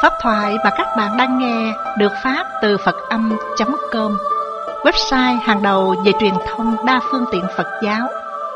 Pháp thoại mà các bạn đang nghe được phát từ Phật-âm.com, website hàng đầu về truyền thông đa phương tiện Phật giáo.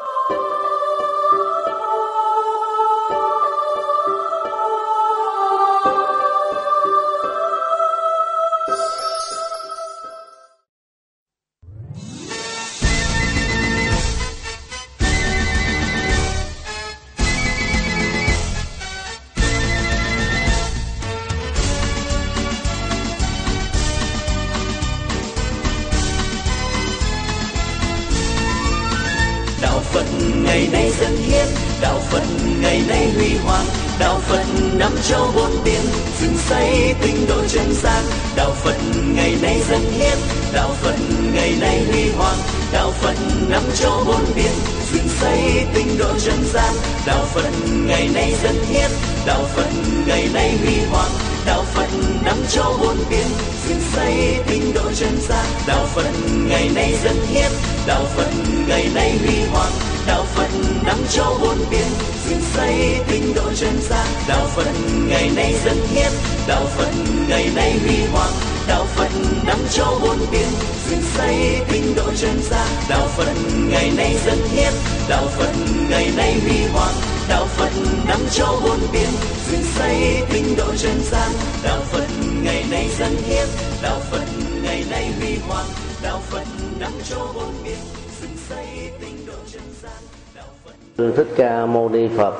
Ngày nay dân hiến, đạo Phật ngày nay huy hoàng, đạo Phật năm châu bốn biển, dựng xây tinh độ chân gian. Đạo Phật ngày nay dân hiến, đạo Phật ngày nay huy hoàng, đạo Phật năm châu bốn biển, dựng xây tinh độ chân gian. Đạo Phật ngày nay dân hiến, đạo Phật ngày nay huy hoàng, đạo Phật năm châu bốn biển, dựng xây tinh độ chân gian. Đạo Phật ngày nay dân hiến, đạo Phật ngày nay huy hoàng, đạo Phật năm châu bốn biển, dựng xây tinh độ chân gian. Đạo Phật ngày nay dân hiến, đạo Phật ngày nay huy hoàng, đạo Phật năm châu bốn biển, dựng xây tinh độ chân gian. Đạo Phật ngày nay dân hiến, đạo Phật ngày nay huy hoàng, đạo Phật năm châu bốn biển, dựng xây tinh độ chân gian. Đạo Phật ngày nay dân hiến, đạo Phật ngày nay huy hoàng, đạo Phật năm châu bốn biển, dựng xây tinh độ chân gian. Thích Ca Mâu Ni Phật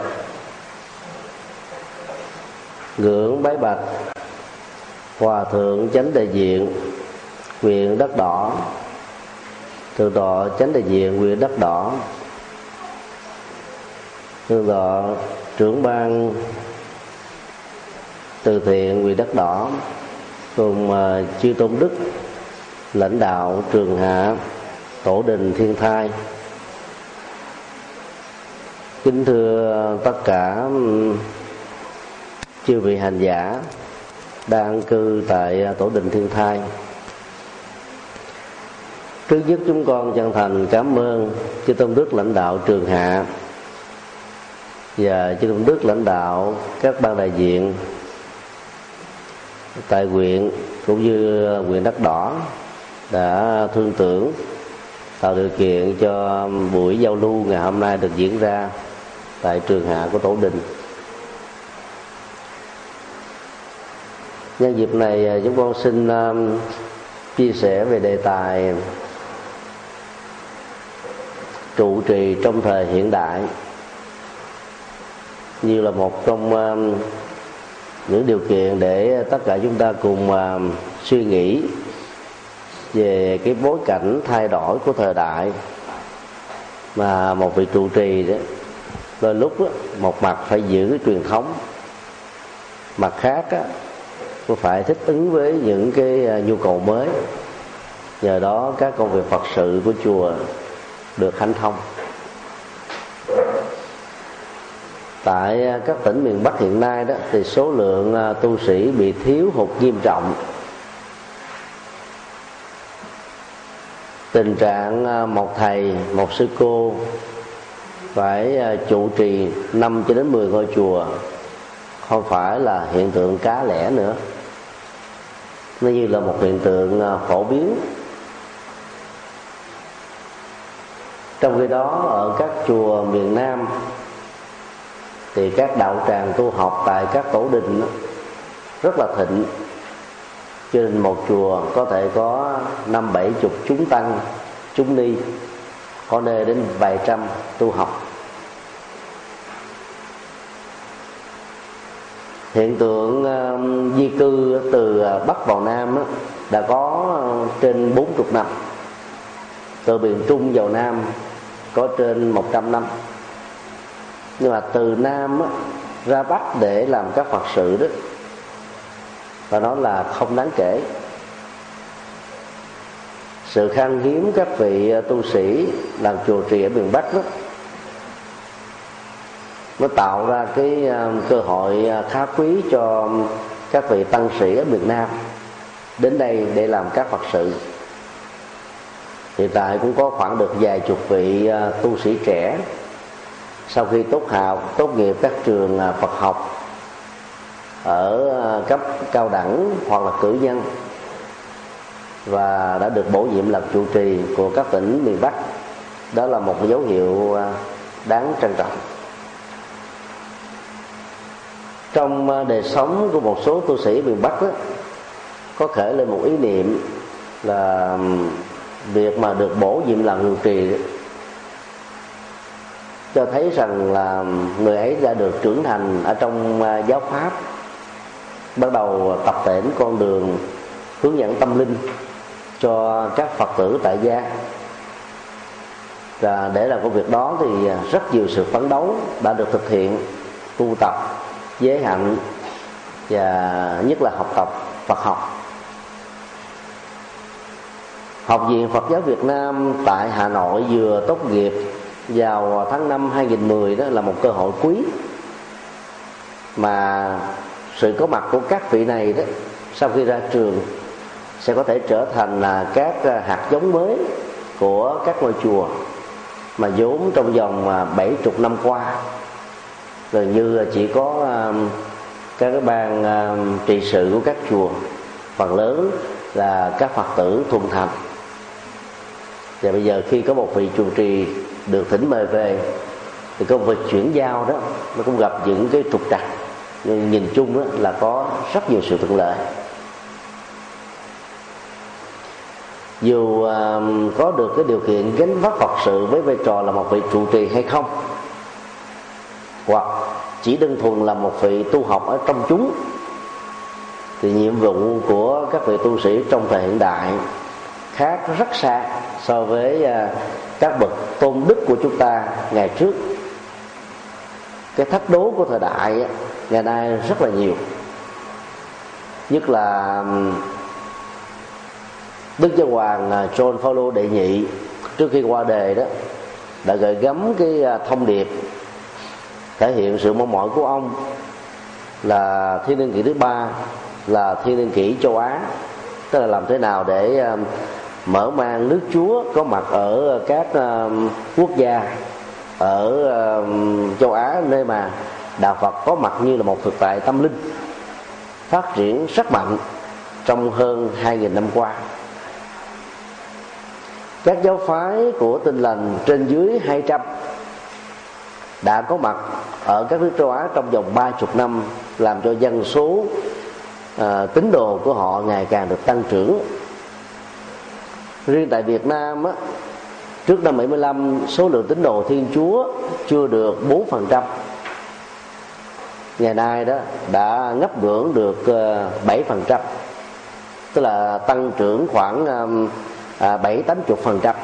ngưỡng bái bạch Hòa thượng Chánh Đại Diện huyện Đất Đỏ, Thượng tọa Chánh Đại Diện huyện Đất Đỏ, Thượng tọa trưởng ban từ thiện huyện Đất Đỏ, cùng chư tôn đức lãnh đạo trường hạ Tổ đình Thiên Thai. Kính thưa tất cả chư vị hành giả đang cư tại Tổ đình Thiên Thai. Trước nhất chúng con chân thành cảm ơn chư tôn đức lãnh đạo trường hạ và chư tôn đức lãnh đạo các ban đại diện tại huyện cũng như huyện Đất Đỏ đã thương tưởng tạo điều kiện cho buổi giao lưu ngày hôm nay được diễn ra tại trường hạ của Tổ đình. Nhân dịp này chúng con xin chia sẻ về đề tài trụ trì trong thời hiện đại, như là một trong những điều kiện để tất cả chúng ta cùng suy nghĩ về cái bối cảnh thay đổi của thời đại, mà một vị trụ trì đó đôi lúc đó, một mặt phải giữ cái truyền thống, mặt khác đó, cũng phải thích ứng với những cái nhu cầu mới. Nhờ đó các công việc Phật sự của chùa được hanh thông. Tại các tỉnh miền Bắc hiện nay đó thì số lượng tu sĩ bị thiếu hụt nghiêm trọng. Tình trạng một thầy, một sư cô phải trụ trì 5 cho đến 10 ngôi chùa không phải là hiện tượng cá lẻ nữa, nó như là một hiện tượng phổ biến. Trong khi đó ở các chùa miền Nam thì các đạo tràng tu học tại các tổ đình rất là thịnh, cho nên một chùa có thể có 50-70 chúng tăng, chúng ni, có nơi đến vài trăm tu học. Hiện tượng di cư từ Bắc vào Nam đã có trên 40 năm, từ miền Trung vào Nam có trên 100 năm. Nhưng mà từ Nam ra Bắc để làm các Phật sự đó, và nó là không đáng kể. Sự khan hiếm các vị tu sĩ làm chùa trì ở miền Bắc đó, nó tạo ra cái cơ hội khá quý cho các vị tăng sĩ ở miền Nam đến đây để làm các Phật sự. Hiện tại cũng có khoảng được vài chục vị tu sĩ trẻ sau khi tốt nghiệp các trường Phật học ở cấp cao đẳng hoặc là cử nhân, và đã được bổ nhiệm làm trụ trì của các tỉnh miền Bắc. Đó là một dấu hiệu đáng trân trọng. Trong đời sống của một số tu sĩ miền Bắc đó, có khởi lên một ý niệm là việc mà được bổ nhiệm làm trụ trì cho thấy rằng là người ấy đã được trưởng thành ở trong giáo pháp, bắt đầu tập tễnh con đường hướng dẫn tâm linh cho các Phật tử tại gia. Và để làm công việc đó thì rất nhiều sự phấn đấu đã được thực hiện, tu tập, giới hạnh và nhất là học tập Phật học. Học viện Phật giáo Việt Nam tại Hà Nội vừa tốt nghiệp vào tháng 5 2010. Đó là một cơ hội quý mà sự có mặt của các vị này đó, sau khi ra trường sẽ có thể trở thành các hạt giống mới của các ngôi chùa mà vốn trong vòng 70 năm qua gần như chỉ có các ban trị sự của các chùa, phần lớn là các Phật tử thuần thành. Và bây giờ khi có một vị trụ trì được thỉnh mời về thì công việc chuyển giao đó nó cũng gặp những cái trục trặc, nhưng nhìn chung đó là có rất nhiều sự thuận lợi. Dù có được cái điều kiện gánh vác Phật sự với vai trò là một vị trụ trì hay không, hoặc chỉ đơn thuần là một vị tu học ở trong chúng, thì nhiệm vụ của các vị tu sĩ trong thời hiện đại khác rất xa so với các bậc tôn đức của chúng ta ngày trước. Cái thách đố của thời đại ngày nay rất là nhiều, nhất là Đức Giáo Hoàng John Paul đệ nhị trước khi qua đời đó đã gửi gắm cái thông điệp thể hiện sự mong mỏi của ông là thiên niên kỷ thứ 3 là thiên niên kỷ châu Á, tức là làm thế nào để mở mang nước Chúa có mặt ở các quốc gia ở châu Á, nơi mà đạo Phật có mặt như là một thực tại tâm linh phát triển rất mạnh trong hơn 2.000 năm qua. Các giáo phái của Tin Lành trên dưới 200 đã có mặt ở các nước châu Á trong vòng 30 năm, làm cho dân số tín đồ của họ ngày càng được tăng trưởng. Riêng tại Việt Nam á, trước năm 75 số lượng tín đồ Thiên Chúa chưa được 4%. Ngày nay đó đã ngấp ngưỡng được 7%, tức là tăng trưởng khoảng 7-80%.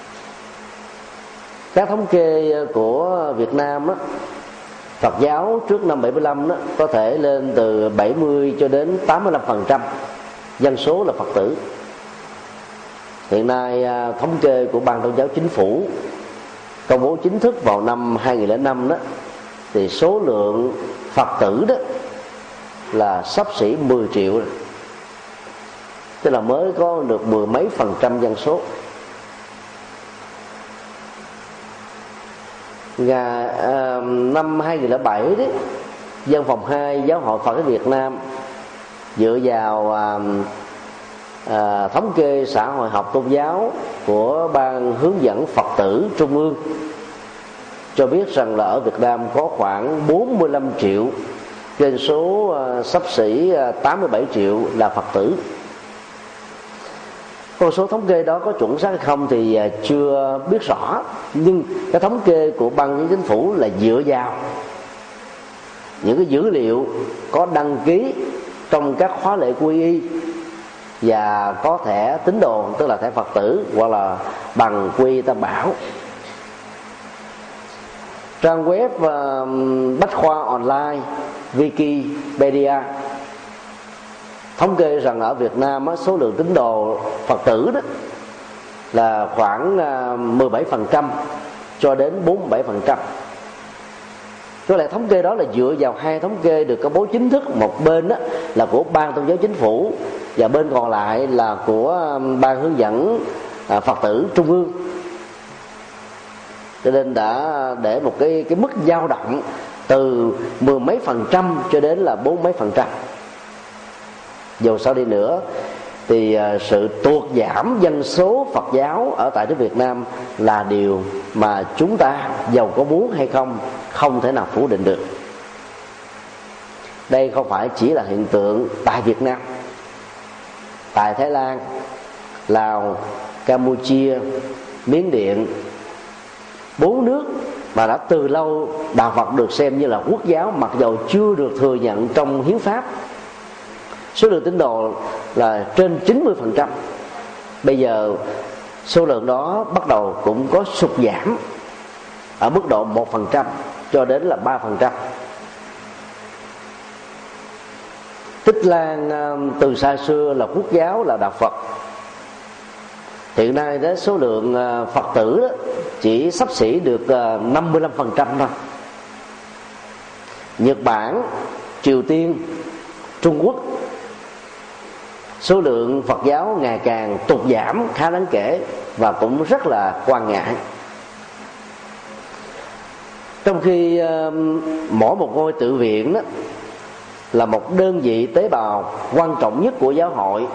Các thống kê của Việt Nam á, Phật giáo trước năm 75 đó có thể lên từ 70 cho đến 85% dân số là Phật tử. Hiện nay thống kê của Ban Tôn giáo Chính phủ công bố chính thức vào năm 2005 đó, thì số lượng Phật tử đó là xấp xỉ 10 triệu rồi. Tức là mới có được 10 mấy % dân số. Năm 2007 đấy, Văn phòng 2 Giáo hội Phật giáo Việt Nam dựa vào thống kê xã hội học tôn giáo của Ban hướng dẫn Phật tử Trung ương cho biết rằng là ở Việt Nam có khoảng 45 triệu trên số xấp xỉ 87 triệu là Phật tử. Con số thống kê đó có chuẩn xác hay không thì chưa biết rõ, nhưng cái thống kê của Ban Chính phủ là dựa vào những cái dữ liệu có đăng ký trong các khóa lễ quy y và có thẻ tín đồ, tức là thẻ Phật tử hoặc là bằng quy y Tam Bảo. Trang web Bách khoa online Wikipedia thống kê rằng ở Việt Nam số lượng tín đồ Phật tử đó là khoảng 17% cho đến 47%. Có lẽ thống kê đó là dựa vào hai thống kê được công bố chính thức, một bên đó là của Ban Tôn giáo Chính phủ và bên còn lại là của Ban hướng dẫn Phật tử Trung ương. Cho nên đã để một cái mức dao động từ 10 mấy % cho đến là 4 mấy %. Dù sao đi nữa thì sự tuột giảm dân số Phật giáo ở tại nước Việt Nam là điều mà chúng ta dầu có muốn hay không thể nào phủ định được. Đây không phải chỉ là hiện tượng tại Việt Nam, tại Thái Lan, Lào, Campuchia, Miến Điện, 4 nước mà đã từ lâu đạo Phật được xem như là quốc giáo, mặc dầu chưa được thừa nhận trong hiến pháp. Số lượng tín đồ là trên 90%. Bây giờ số lượng đó bắt đầu cũng có sụt giảm ở mức độ 1% cho đến là 3%. Tích Lan từ xa xưa là quốc giáo, là đạo Phật. Hiện nay đó, số lượng Phật tử đó chỉ xấp xỉ được 55% thôi. Nhật Bản, Triều Tiên, Trung Quốc, số lượng Phật giáo ngày càng tụt giảm khá đáng kể và cũng rất là quan ngại. Trong khi mỗi một ngôi tự viện đó là một đơn vị tế bào quan trọng nhất của giáo hội,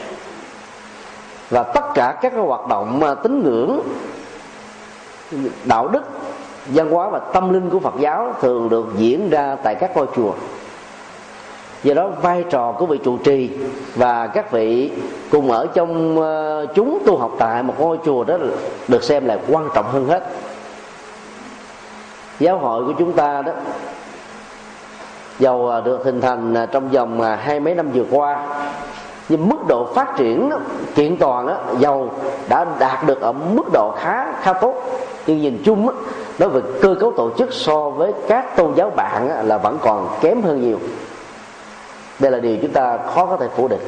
và tất cả các hoạt động tín ngưỡng, đạo đức, văn hóa và tâm linh của Phật giáo thường được diễn ra tại các ngôi chùa. Do đó vai trò của vị trụ trì và các vị cùng ở trong chúng tu học tại một ngôi chùa đó được xem là quan trọng hơn hết. Giáo hội của chúng ta đó, dầu được hình thành trong vòng 20 mấy năm vừa qua, nhưng mức độ phát triển kiện toàn đó, dầu đã đạt được ở mức độ khá tốt, nhưng nhìn chung đó, nói về cơ cấu tổ chức so với các tôn giáo bạn đó, là vẫn còn kém hơn nhiều. Đây là điều chúng ta khó có thể phủ định.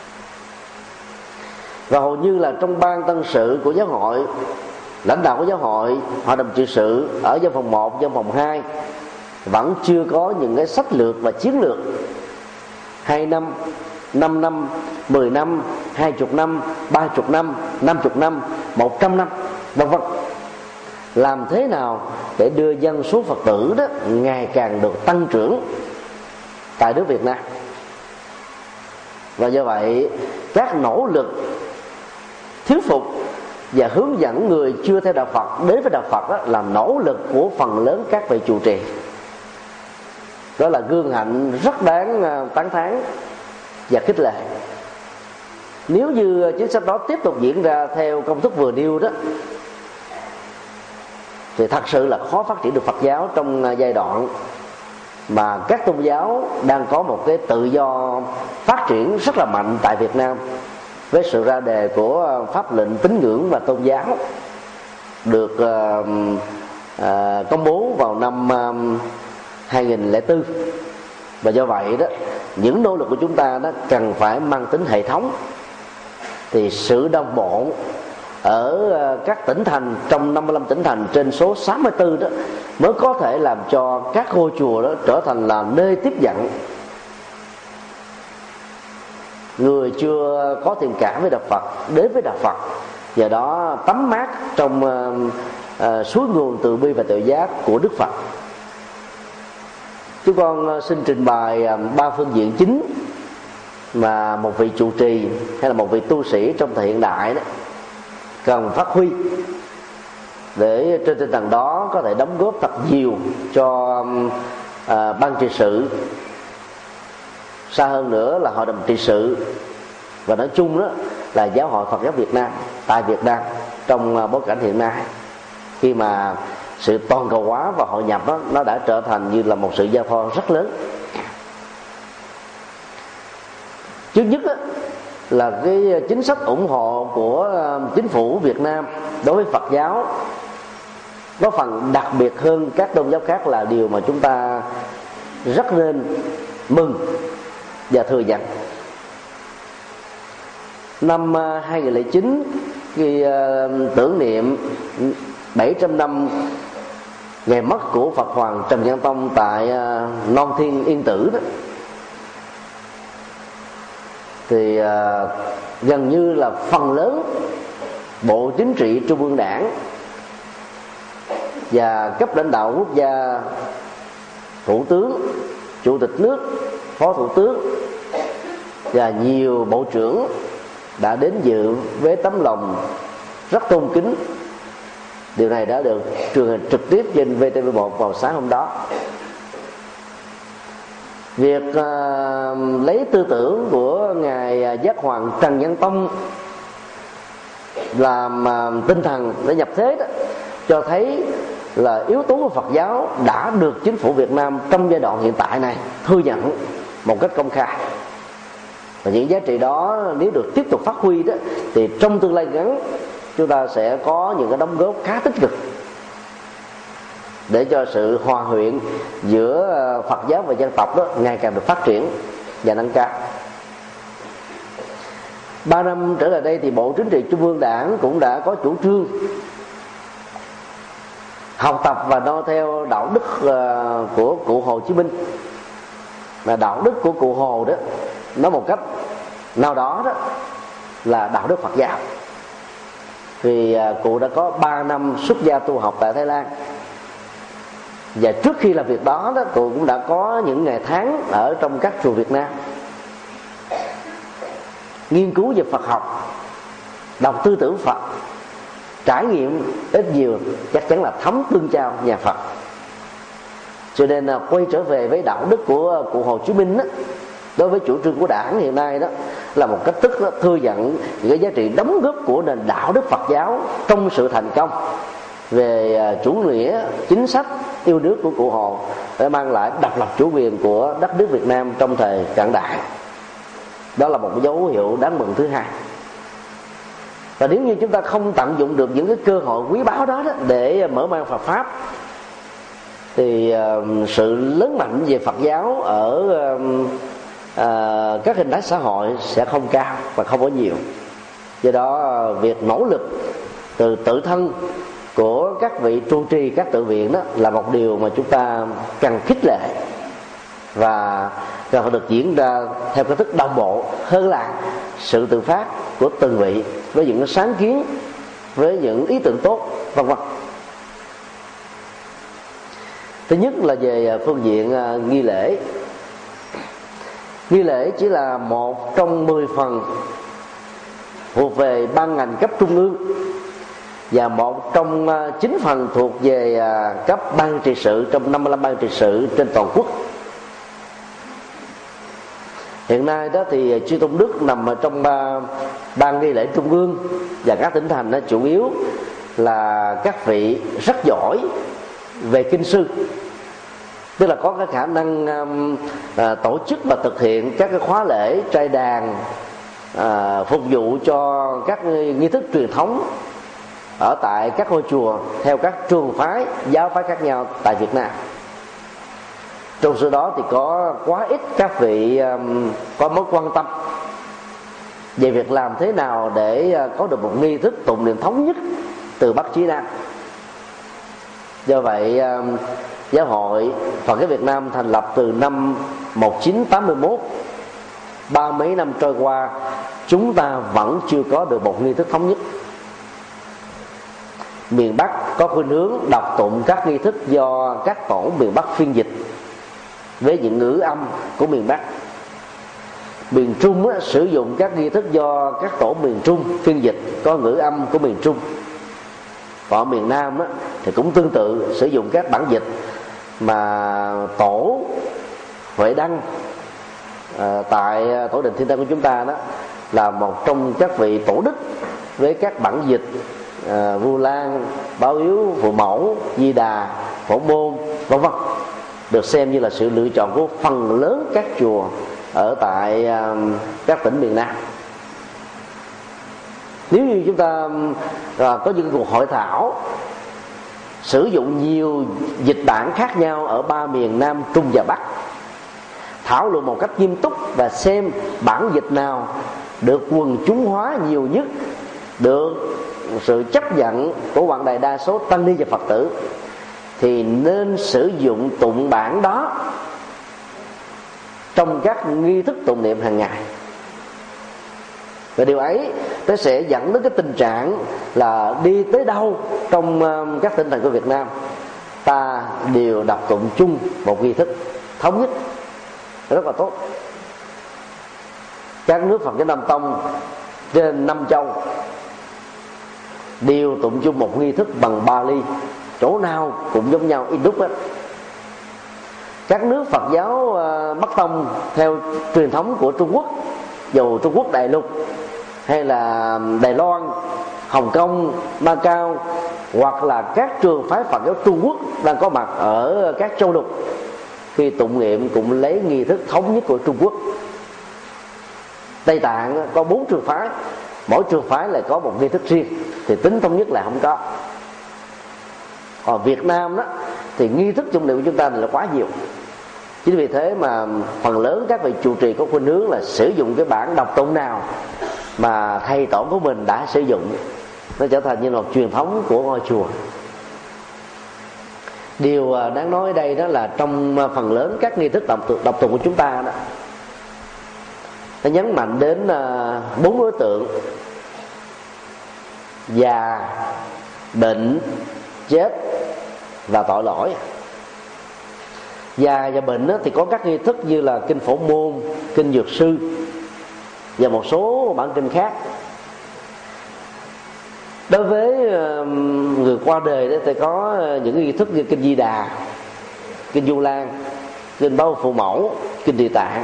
Và hầu như là trong ban tân sự của giáo hội, lãnh đạo của giáo hội, hội đồng trị sự ở văn phòng 1, văn phòng 2 vẫn chưa có những cái sách lược và chiến lược 2 năm, 5 năm, 10 năm, 20 năm, 30 năm, 50 năm, 100 năm, vân vân. Làm thế nào để đưa dân số Phật tử đó ngày càng được tăng trưởng tại nước Việt Nam. Và do vậy các nỗ lực thuyết phục và hướng dẫn người chưa theo đạo Phật đến với đạo Phật đó là nỗ lực của phần lớn các vị trụ trì. Đó là gương hạnh rất đáng tán thán và khích lệ. Nếu như chính sách đó tiếp tục diễn ra theo công thức vừa nêu đó, thì thật sự là khó phát triển được Phật giáo trong giai đoạn mà các tôn giáo đang có một cái tự do phát triển rất là mạnh tại Việt Nam, với sự ra đề của pháp lệnh tín ngưỡng và tôn giáo được công bố vào năm 2004. Và do vậy đó, những nỗ lực của chúng ta đó cần phải mang tính hệ thống. Thì sự đồng bộ ở các tỉnh thành, trong 55 tỉnh thành trên số 64 đó, mới có thể làm cho các ngôi chùa đó trở thành là nơi tiếp nhận người chưa có thiện cảm với đạo Phật đến với đạo Phật, nhờ đó tắm mát trong suối nguồn từ bi và tự giác của Đức Phật. Chúng con xin trình bày 3 phương diện chính mà một vị trụ trì hay là một vị tu sĩ trong thời hiện đại đó cần phát huy, để trên tinh thần đó có thể đóng góp thật nhiều cho ban trị sự, xa hơn nữa là hội đồng trị sự, và nói chung đó là giáo hội Phật giáo Việt Nam tại Việt Nam trong bối cảnh hiện nay, khi mà sự toàn cầu hóa và hội nhập đó, nó đã trở thành như là một sự giao thoa rất lớn. Trước nhất đó, là cái chính sách ủng hộ của chính phủ Việt Nam đối với Phật giáo có phần đặc biệt hơn các tôn giáo khác, là điều mà chúng ta rất nên mừng và thừa nhận. Năm 2009, khi tưởng niệm 700 năm ngày mất của Phật Hoàng Trần Nhân Tông tại Non Thiên Yên Tử đó, thì gần như là phần lớn Bộ Chính trị Trung ương Đảng và cấp lãnh đạo quốc gia thủ tướng, chủ tịch nước, phó thủ tướng và nhiều bộ trưởng đã đến dự với tấm lòng rất tôn kính. Điều này đã được truyền hình trực tiếp trên VTV1 vào sáng hôm đó. Việc lấy tư tưởng của ngài Giác Hoàng Trần Nhân Tông làm tinh thần để nhập thế đó, cho thấy là yếu tố của Phật giáo đã được chính phủ Việt Nam trong giai đoạn hiện tại này thừa nhận một cách công khai. Và những giá trị đó nếu được tiếp tục phát huy đó, thì trong tương lai ngắn chúng ta sẽ có những cái đóng góp khá tích cực để cho sự hòa quyện giữa Phật giáo và dân tộc đó ngày càng được phát triển và nâng cao. 3 năm trở lại đây thì Bộ Chính trị Trung ương Đảng cũng đã có chủ trương học tập và noi theo đạo đức của cụ Hồ Chí Minh. Là đạo đức của cụ Hồ đó, nói một cách nào đó đó là đạo đức Phật giáo. Vì cụ đã có 3 năm xuất gia tu học tại Thái Lan, và trước khi làm việc đó đó, cụ cũng đã có những ngày tháng ở trong các chùa Việt Nam nghiên cứu về Phật học, đọc tư tưởng Phật, trải nghiệm ít nhiều chắc chắn là thấm tương trao nhà Phật. Cho nên là quay trở về với đạo đức của cụ Hồ Chí Minh đó, đối với chủ trương của Đảng hiện nay đó, là một cách thức đó, thừa nhận những cái giá trị đóng góp của nền đạo đức Phật giáo trong sự thành công về chủ nghĩa chính sách yêu nước của cụ Hồ để mang lại độc lập chủ quyền của đất nước Việt Nam trong thời cận đại. Đó là một dấu hiệu đáng mừng thứ hai. Và nếu như chúng ta không tận dụng được những cái cơ hội quý báu đó, để mở mang Phật pháp, thì sự lớn mạnh về Phật giáo ở các hình thái xã hội sẽ không cao và không có nhiều. Do đó việc nỗ lực từ tự thân của các vị trụ trì các tự viện đó là một điều mà chúng ta cần khích lệ, và cần phải được diễn ra theo cách thức đồng bộ hơn là sự tự phát của từng vị với những sáng kiến, với những ý tưởng tốt, vân vân. Thứ nhất là về phương diện nghi lễ. Nghi lễ chỉ là một trong 10 phần thuộc về ban ngành cấp trung ương và một trong 9 phần thuộc về cấp ban trị sự trong 55 ban trị sự trên toàn quốc. Hiện nay đó thì Chư Tôn Đức nằm ở trong ban nghi lễ trung ương, và các tỉnh thành đó chủ yếu là các vị rất giỏi về kinh sư, tức là có cái khả năng tổ chức và thực hiện các cái khóa lễ trai đàn, phục vụ cho các nghi thức truyền thống ở tại các ngôi chùa theo các trường phái, giáo phái khác nhau tại Việt Nam. Trong số đó thì có quá ít các vị có mối quan tâm về việc làm thế nào để có được một nghi thức tụng niệm thống nhất từ Bắc chí Nam. Do vậy Giáo hội Phật giáo Việt Nam thành lập từ năm 1981, 30 mấy năm trôi qua, chúng ta vẫn chưa có được một nghi thức thống nhất. Miền Bắc có khuynh hướng đọc tụng các nghi thức do các tổ miền Bắc phiên dịch với những ngữ âm của miền Bắc. Miền Trung sử dụng các nghi thức do các tổ miền Trung phiên dịch có ngữ âm của miền Trung. Còn miền Nam thì cũng tương tự, sử dụng các bản dịch mà tổ Huệ Đăng tại tổ đình Thiên Tân của chúng ta đó là một trong các vị tổ đức với các bản dịch Vu Lan, Báo Yếu, Phụ Mẫu, Di Đà, Phổ Môn, vân vân, được xem như là sự lựa chọn của phần lớn các chùa ở tại các tỉnh miền Nam. Nếu như chúng ta có những cuộc hội thảo sử dụng nhiều dịch bản khác nhau ở 3 miền Nam, Trung và Bắc, thảo luận một cách nghiêm túc và xem bản dịch nào được quần chúng hóa nhiều nhất, được sự chấp nhận của quảng đại đa số tăng ni và Phật tử, thì nên sử dụng tụng bản đó trong các nghi thức tụng niệm hàng ngày. Và điều ấy nó sẽ dẫn đến cái tình trạng là đi tới đâu trong các tỉnh thành của Việt Nam, ta đều đọc tụng chung một nghi thức thống nhất, rất là tốt. Các nước Phật giáo Nam Tông trên 5 châu đều tụng chung một nghi thức bằng Bali, chỗ nào cũng giống nhau in đúc hết. Các nước Phật giáo Bắc Tông theo truyền thống của Trung Quốc, dù Trung Quốc đại lục hay là Đài Loan, Hồng Kông, Macau, hoặc là các trường phái Phật giáo Trung Quốc đang có mặt ở các châu lục, khi tụng niệm cũng lấy nghi thức thống nhất của Trung Quốc. Tây Tạng có 4 trường phái, mỗi trường phái lại có một nghi thức riêng, thì tính thống nhất là không có. Còn Việt Nam đó thì nghi thức tụng niệm của chúng ta là quá nhiều. Chính vì thế mà phần lớn các vị trụ trì có khuynh hướng là sử dụng cái bản đọc tụng nào mà thầy tổ của mình đã sử dụng, nó trở thành như là một truyền thống của ngôi chùa. Điều đáng nói ở đây đó là trong phần lớn các nghi thức đọc tụng của chúng ta đó, nó nhấn mạnh đến 4 đối tượng: già, bệnh, chết và tội lỗi. Già và bệnh thì có các nghi thức như là kinh Phổ Môn, kinh Dược Sư và một số bản kinh khác. Đối với người qua đời đó thì có những nghi thức như kinh Di Đà, kinh Du Lan, kinh Báo Phụ Mẫu, kinh Địa Tạng.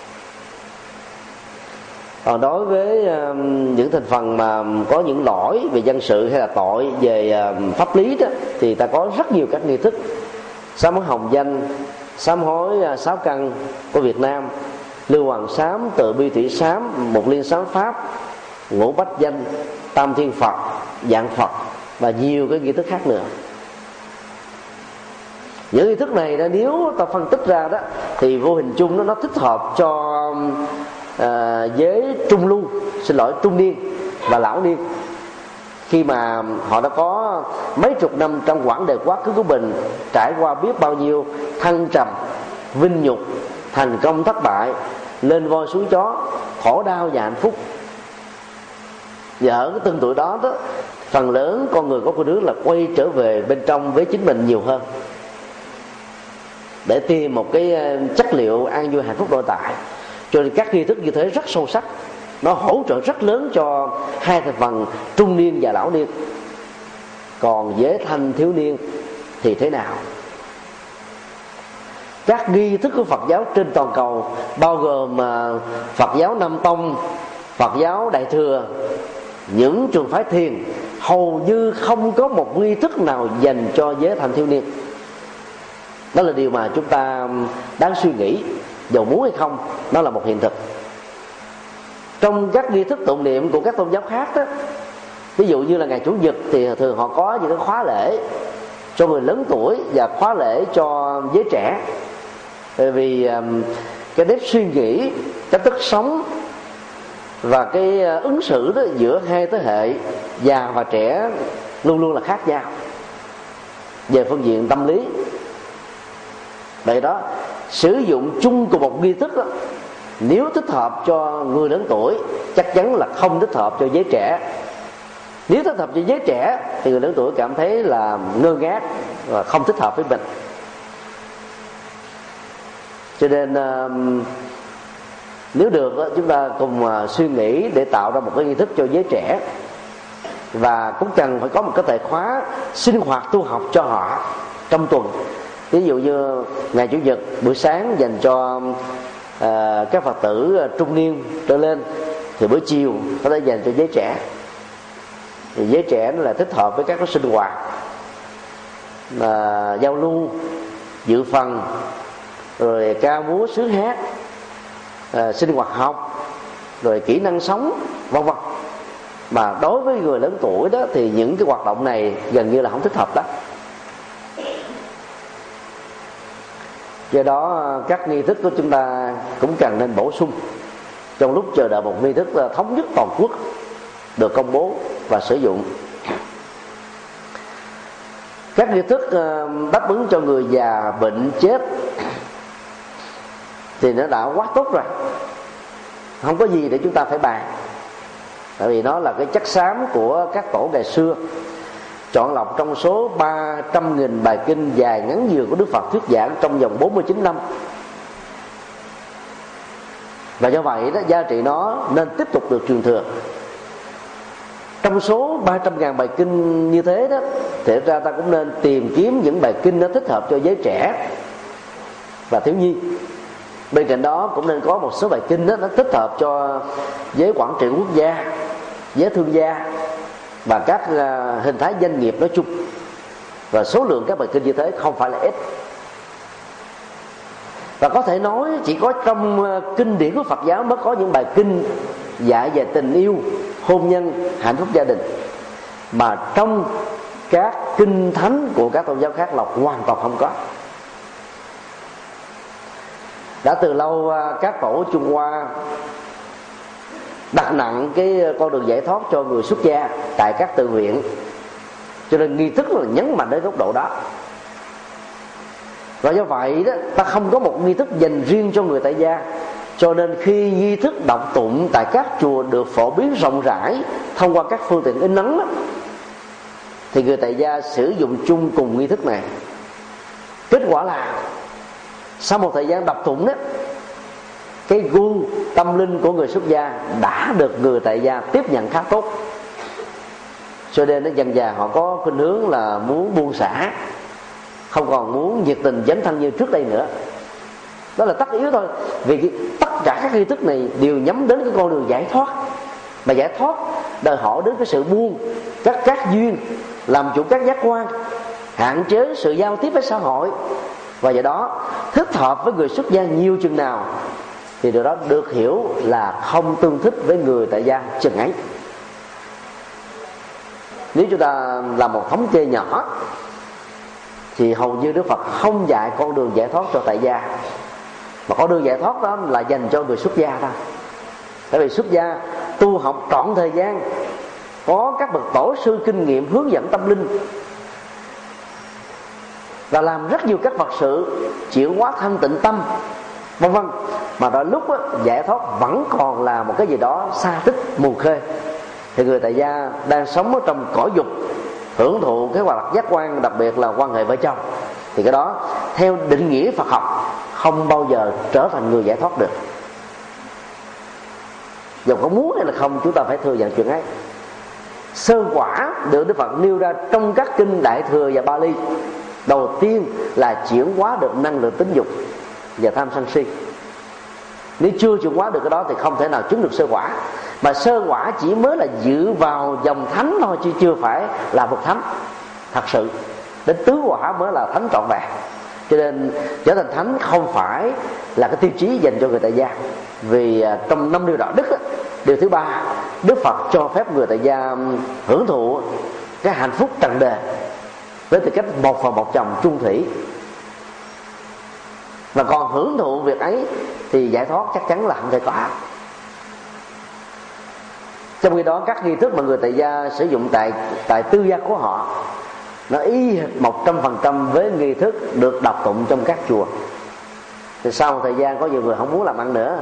Còn đối với những thành phần mà có những lỗi về dân sự hay là tội về pháp lý đó, thì ta có rất nhiều các nghi thức: sám hối hồng danh, sám hối 6 căn của Việt Nam, Lưu Hoàng sám, Từ Bi Thủy sám, Mục Liên sám pháp, Ngũ Bách danh, Tam Thiên Phật, Dạng Phật và nhiều cái nghi thức khác nữa. Những nghi thức này đó, nếu ta phân tích ra đó thì vô hình chung nó thích hợp cho giới trung niên và lão niên, khi mà họ đã có mấy chục năm trong quãng đời quá khứ của mình, trải qua biết bao nhiêu thăng trầm, vinh nhục, thành công thất bại, lên voi xuống chó, khổ đau và hạnh phúc. Và ở cái từng tuổi đó đó, phần lớn con người có khuynh hướng là quay trở về bên trong với chính mình nhiều hơn, để tìm một cái chất liệu an vui hạnh phúc nội tại. Cho nên các nghi thức như thế rất sâu sắc, nó hỗ trợ rất lớn cho hai thành phần trung niên và lão niên. Còn với thanh thiếu niên thì thế nào? Các nghi thức của Phật giáo trên toàn cầu, bao gồm Phật giáo Nam Tông, Phật giáo Đại Thừa, những trường phái thiền, hầu như không có một nghi thức nào dành cho giới thanh thiếu niên. Đó là điều mà chúng ta đáng suy nghĩ, dầu muốn hay không, nó là một hiện thực. Trong các nghi thức tụng niệm của các tôn giáo khác đó, ví dụ như là ngày Chủ nhật thì thường họ có những cái khóa lễ cho người lớn tuổi và khóa lễ cho giới trẻ. Bởi vì cái nếp suy nghĩ, cái cách sống và cái ứng xử đó giữa hai thế hệ già và trẻ luôn luôn là khác nhau về phương diện tâm lý. Vậy đó, sử dụng chung của một nghi thức đó, nếu thích hợp cho người lớn tuổi chắc chắn là không thích hợp cho giới trẻ. Nếu thích hợp cho giới trẻ thì người lớn tuổi cảm thấy là ngơ ngác và không thích hợp với mình. Cho nên nếu được chúng ta cùng suy nghĩ để tạo ra một cái nghi thức cho giới trẻ, và cũng cần phải có một cái tài khóa sinh hoạt tu học cho họ trong tuần. Ví dụ như ngày Chủ nhật buổi sáng dành cho các Phật tử trung niên trở lên, thì buổi chiều có thể dành cho giới trẻ. Thì giới trẻ nó là thích hợp với các cái sinh hoạt giao lưu, dự phần, rồi ca múa sướng hát, sinh hoạt học, rồi kỹ năng sống, vân vân. Mà đối với người lớn tuổi đó thì những cái hoạt động này gần như là không thích hợp lắm. Do đó các nghi thức của chúng ta cũng cần nên bổ sung trong lúc chờ đợi một nghi thức thống nhất toàn quốc được công bố và sử dụng. Các nghi thức đáp ứng cho người già, bệnh, chết thì nó đã quá tốt rồi, không có gì để chúng ta phải bàn. Tại vì nó là cái chất xám của các tổ ngày xưa. chọn lọc trong số 300.000 bài kinh dài ngắn nhiều của Đức Phật thuyết giảng trong vòng 49 năm. Và do vậy đó, giá trị nó nên tiếp tục được truyền thừa. Trong số 300.000 bài kinh như thế đó, thì ra ta cũng nên tìm kiếm những bài kinh nó thích hợp cho giới trẻ và thiếu nhi. Bên cạnh đó cũng nên có một số bài kinh đó, nó thích hợp cho giới quản trị quốc gia, giới thương gia và các hình thái doanh nghiệp nói chung. Và số lượng các bài kinh như thế không phải là ít. Và có thể nói chỉ có trong kinh điển của Phật giáo mới có những bài kinh dạy về tình yêu, hôn nhân, hạnh phúc gia đình, mà trong các kinh thánh của các tôn giáo khác là hoàn toàn không có. Đã từ lâu các tổ Trung Hoa đặt nặng cái con đường giải thoát cho người xuất gia tại các tự viện, cho nên nghi thức là nhấn mạnh đến góc độ đó. Và do vậy đó, ta không có một nghi thức dành riêng cho người tại gia. Cho nên khi nghi thức đọc tụng tại các chùa được phổ biến rộng rãi thông qua các phương tiện in ấn đó, thì người tại gia sử dụng chung cùng nghi thức này. Kết quả là sau một thời gian đọc tụng đó, cái gu tâm linh của người xuất gia đã được người tại gia tiếp nhận khá tốt. Cho nên nó dần dà họ có khuynh hướng là muốn buông xả, không còn muốn nhiệt tình dấn thân như trước đây nữa. Đó là tất yếu thôi. Vì tất cả các nghi thức này đều nhắm đến cái con đường giải thoát. Mà giải thoát đòi hỏi đến cái sự buông các duyên, làm chủ các giác quan, hạn chế sự giao tiếp với xã hội. Và do đó thích hợp với người xuất gia nhiều chừng nào thì điều đó được hiểu là không tương thích với người tại gia chừng ấy. Nếu chúng ta làm một thống kê nhỏ thì hầu như Đức Phật không dạy con đường giải thoát cho tại gia, mà con đường giải thoát đó là dành cho người xuất gia thôi. Tại vì xuất gia tu học trọn thời gian, có các bậc tổ sư kinh nghiệm hướng dẫn tâm linh, và làm rất nhiều các Phật sự chuyển hóa thanh tịnh tâm, vân vân. Mà đôi lúc đó, giải thoát vẫn còn là một cái gì đó xa tích mù khê. Thì người tại gia đang sống ở trong cõi dục, hưởng thụ cái hoạt giác quan, đặc biệt là quan hệ vợ chồng, thì cái đó theo định nghĩa Phật học không bao giờ trở thành người giải thoát được. Dù có muốn hay là không, chúng ta phải thừa nhận chuyện ấy. Sơ quả được Đức Phật nêu ra trong các kinh Đại Thừa và Bali. Đầu tiên là chuyển hóa được năng lượng tính dục và tham sân si. Nếu chưa chuyển hóa được cái đó thì không thể nào chứng được sơ quả. Mà sơ quả chỉ mới là dự vào dòng thánh thôi, chứ chưa phải là bậc thánh thật sự. Đến tứ quả mới là thánh trọn vẹn. Cho nên trở thành thánh không phải là cái tiêu chí dành cho người tại gia. Vì trong 5 điều đạo đức đó, điều thứ 3, Đức Phật cho phép người tại gia hưởng thụ cái hạnh phúc trần đời với tư cách một vợ một chồng chung thủy. Và còn hưởng thụ việc ấy thì giải thoát chắc chắn là không thể có. Trong khi đó các nghi thức mà người tại gia sử dụng tại tư gia của họ nó y hệt 100% với nghi thức được đọc tụng trong các chùa. Thì sau một thời gian có nhiều người không muốn làm ăn nữa,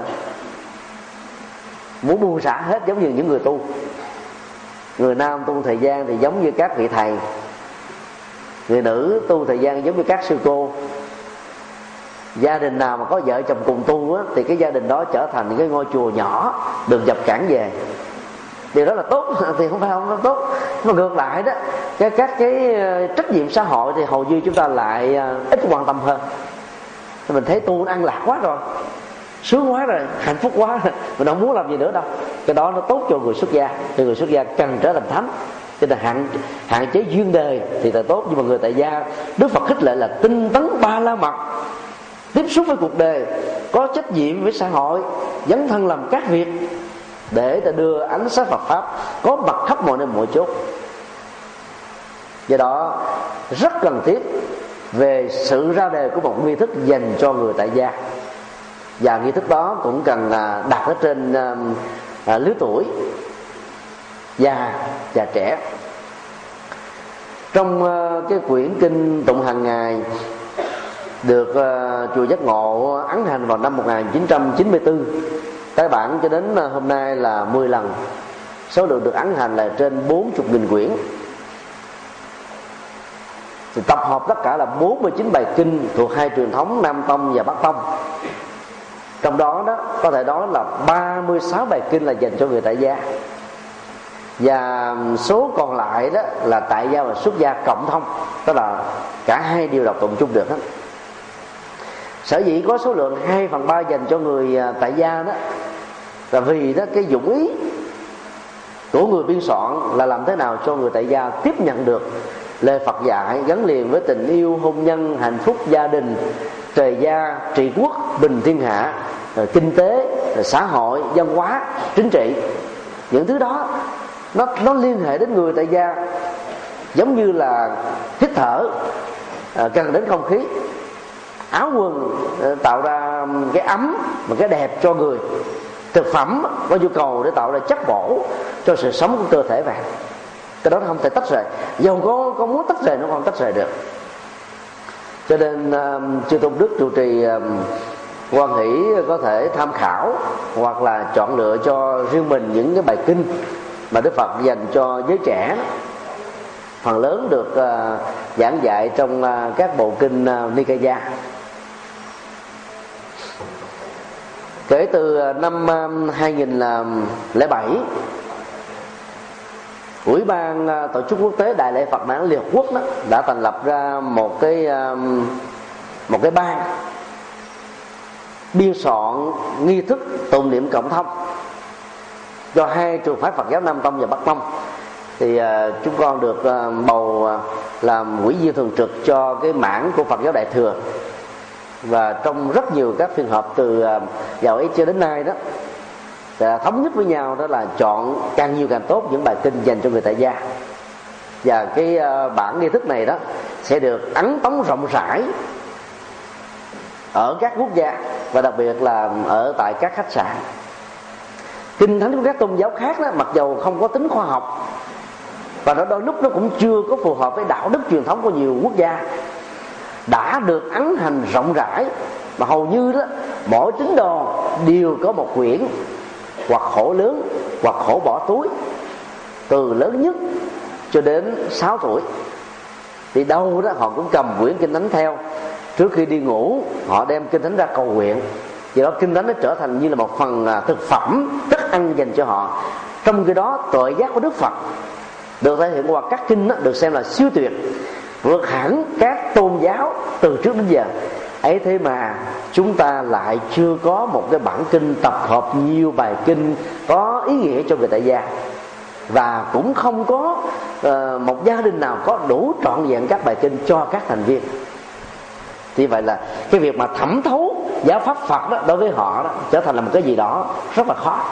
muốn buông xả hết, giống như những người tu. Người nam tu thời gian thì giống như các vị thầy, người nữ tu thời gian giống như các sư cô. Gia đình nào mà có vợ chồng cùng tu á, thì cái gia đình đó trở thành những cái ngôi chùa nhỏ được dập cản về. Điều đó là tốt thì không phải không tốt. Mà ngược lại đó, các cái trách nhiệm xã hội thì hầu như chúng ta lại ít quan tâm hơn. Mình thấy tu nó an lạc quá rồi, sướng quá rồi, hạnh phúc quá rồi, mình không muốn làm gì nữa đâu. Cái đó nó tốt cho người xuất gia. Thì người xuất gia cần trở thành thánh, cho nên hạn chế duyên đời thì là tốt. Nhưng mà người tại gia, Đức Phật khích lệ là tinh tấn ba la mật, tiếp xúc với cuộc đời, có trách nhiệm với xã hội, dấn thân làm các việc để ta đưa ánh sáng Phật pháp có mặt khắp mọi nơi mọi chốt. Do đó rất cần thiết về sự ra đời của một nghi thức dành cho người tại gia. Và nghi thức đó cũng cần đặt ở trên lứa tuổi già và trẻ. Trong cái quyển kinh tụng hàng ngày được chùa Giác Ngộ ấn hành vào năm 1994, cái bản cho đến hôm nay là 10 lần. Số lượng được ấn hành là trên 40.000 quyển. thì tập hợp tất cả là 49 bài kinh thuộc hai truyền thống Nam Tông và Bắc Tông. Trong đó có thể nói là 36 bài kinh là dành cho người tại gia, và số còn lại đó là tại gia và xuất gia cộng thông, tức là cả hai đều đọc tụng chung được hết. Sở dĩ có số lượng 2/3 dành cho người tại gia đó là vì đó cái dụng ý của người biên soạn là làm thế nào cho người tại gia tiếp nhận được lời Phật dạy gắn liền với tình yêu, hôn nhân, hạnh phúc gia đình, trời gia, trị quốc, bình thiên hạ, kinh tế, xã hội, văn hóa, chính trị. Những thứ đó nó liên hệ đến người tại gia, giống như là hít thở cần đến không khí, áo quần tạo ra cái ấm và cái đẹp cho người, thực phẩm có nhu cầu để tạo ra chất bổ cho sự sống của cơ thể bạn. Cái đó nó không thể tách rời, dầu có muốn tách rời nó không tách rời được. Cho nên chư Tôn Đức trụ trì hoan hỷ có thể tham khảo hoặc là chọn lựa cho riêng mình những cái bài kinh mà Đức Phật dành cho giới trẻ. Phần lớn được giảng dạy trong các bộ kinh Nikaya. Kể từ năm 2007, Ủy ban Tổ chức Quốc tế Đại lễ Phật Đản Liên Hợp Quốc đã thành lập ra một cái ban biên soạn nghi thức tụng niệm cộng thông cho hai trường phái Phật giáo Nam Tông và Bắc Tông. Thì chúng con được bầu làm ủy viên thường trực cho cái mảng của Phật giáo Đại thừa, và trong rất nhiều các phiên họp từ vào ấy cho đến nay đó, thống nhất với nhau đó là chọn càng nhiều càng tốt những bài kinh dành cho người tại gia. Và cái bản nghi thức này đó sẽ được ấn tống rộng rãi ở các quốc gia, và đặc biệt là ở tại các khách sạn. Kinh thánh của các tôn giáo khác đó, mặc dầu không có tính khoa học và nó đôi lúc nó cũng chưa có phù hợp với đạo đức truyền thống của nhiều quốc gia, đã được ấn hành rộng rãi, mà hầu như đó mỗi tín đồ đều có một quyển, hoặc khổ lớn hoặc khổ bỏ túi, từ lớn nhất cho đến 6 tuổi. Thì đâu đó họ cũng cầm quyển kinh thánh theo. Trước khi đi ngủ họ đem kinh thánh ra cầu nguyện. Vì đó kinh thánh nó trở thành như là một phần thực phẩm, thức ăn dành cho họ. Trong khi đó tuệ giác của Đức Phật được thể hiện qua các kinh đó, được xem là siêu tuyệt, vượt hẳn các tôn giáo từ trước đến giờ. Ấy thế mà chúng ta lại chưa có một cái bản kinh tập hợp nhiều bài kinh có ý nghĩa cho người tại gia, và cũng không có một gia đình nào có đủ trọn vẹn các bài kinh cho các thành viên. Thì vậy là cái việc mà thẩm thấu giáo pháp Phật đó, đối với họ đó, trở thành là một cái gì đó rất là khó.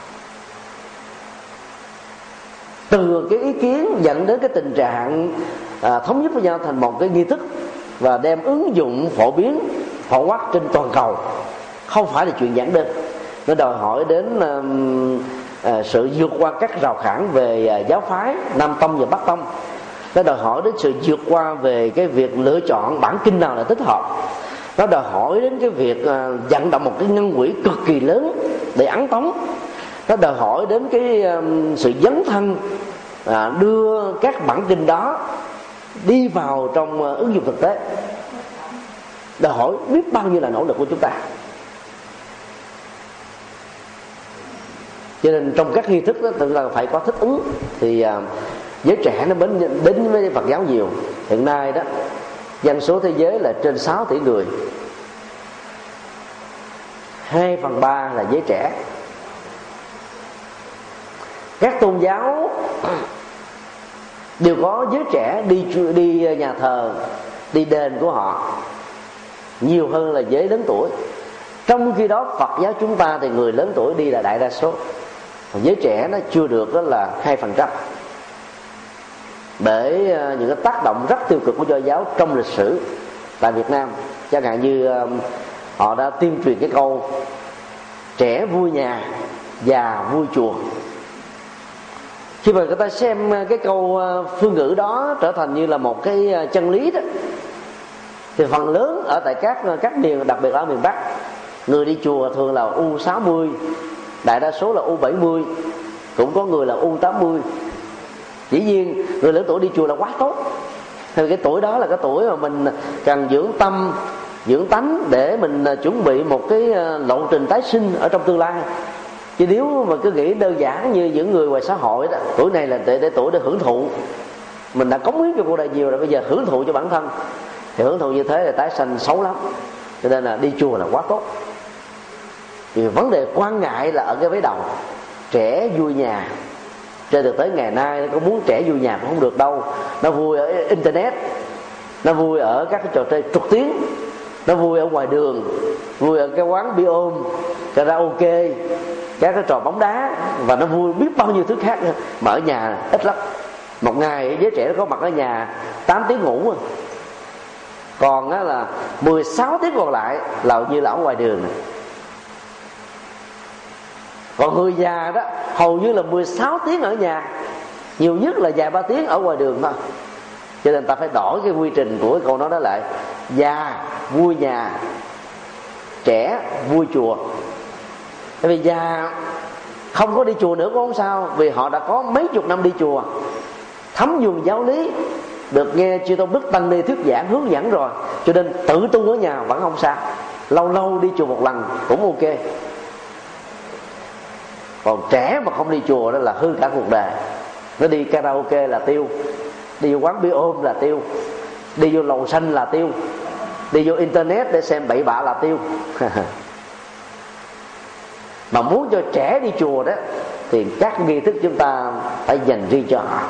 Từ cái ý kiến dẫn đến cái tình trạng thống nhất với nhau thành một cái nghi thức và đem ứng dụng phổ biến phổ quát trên toàn cầu, không phải là chuyện giản đơn. Nó đòi hỏi đến sự vượt qua các rào cản về giáo phái Nam Tông và Bắc Tông. Nó đòi hỏi đến sự vượt qua về cái việc lựa chọn bản kinh nào là thích hợp. Nó đòi hỏi đến cái việc vận động một cái ngân quỹ cực kỳ lớn để ấn tống. Nó đòi hỏi đến cái sự dấn thân đưa các bản kinh đó đi vào trong ứng dụng thực tế. Đòi hỏi biết bao nhiêu là nỗ lực của chúng ta. Cho nên trong các nghi thức đó tự là phải có thích ứng. Thì giới trẻ nó đến với Phật giáo nhiều. Hiện nay đó dân số thế giới là trên 6 tỷ người, 2/3 là giới trẻ. Các tôn giáo đều có giới trẻ đi nhà thờ, đi đền của họ nhiều hơn là giới lớn tuổi. Trong khi đó Phật giáo chúng ta thì người lớn tuổi đi là đại đa số, giới trẻ nó chưa được, đó là 2%. Bởi những cái tác động rất tiêu cực của Do giáo trong lịch sử tại Việt Nam, chẳng hạn như họ đã tuyên truyền cái câu trẻ vui nhà, già vui chùa. Khi mà người ta xem cái câu phương ngữ đó trở thành như là một cái chân lý đó, thì phần lớn ở tại các miền, đặc biệt ở miền Bắc, người đi chùa thường là U60, đại đa số là U70, cũng có người là U80. Dĩ nhiên người lớn tuổi đi chùa là quá tốt, Thì cái tuổi đó là cái tuổi mà mình cần dưỡng tâm, dưỡng tánh để mình chuẩn bị một cái lộ trình tái sinh ở trong tương lai. Chứ nếu mà cứ nghĩ đơn giản như những người ngoài xã hội đó, tuổi này là để tuổi để hưởng thụ, mình đã cống hiến cho cuộc đời nhiều rồi, bây giờ hưởng thụ cho bản thân, thì hưởng thụ như thế là tái sanh xấu lắm. Cho nên là đi chùa là quá tốt. Vì vấn đề quan ngại là ở cái vế đầu, trẻ vui nhà. Trên thực tế ngày nay nó có muốn trẻ vui nhà cũng không được đâu. Nó vui ở internet, nó vui ở các cái trò chơi trực tuyến, nó vui ở ngoài đường, vui ở cái quán bia ôm, karaoke, các cái trò bóng đá, và nó vui biết bao nhiêu thứ khác nữa. Mà ở nhà ít lắm. Một ngày giới trẻ nó có mặt ở nhà 8 tiếng ngủ, còn á là 16 tiếng còn lại là như là ở ngoài đường này. Còn người già đó hầu như là 16 tiếng ở nhà, nhiều nhất là vài 3 tiếng ở ngoài đường thôi. Cho nên ta phải đổi cái quy trình của cái câu nói đó lại: già vui nhà, trẻ vui chùa. Tại vì già không có đi chùa nữa cũng không sao, vì họ đã có mấy chục năm đi chùa, thấm nhuần giáo lý, được nghe chư tôn đức tăng ni thuyết giảng hướng dẫn rồi, cho nên tự tu ở nhà vẫn không sao. Lâu lâu đi chùa một lần cũng ok. Còn trẻ mà không đi chùa đó là hư cả cuộc đời. Nó đi karaoke là tiêu, đi vô quán bia ôm là tiêu, đi vô lầu xanh là tiêu, đi vô internet để xem bậy bạ là tiêu. Mà muốn cho trẻ đi chùa đó thì các nghi thức chúng ta phải dành riêng cho họ.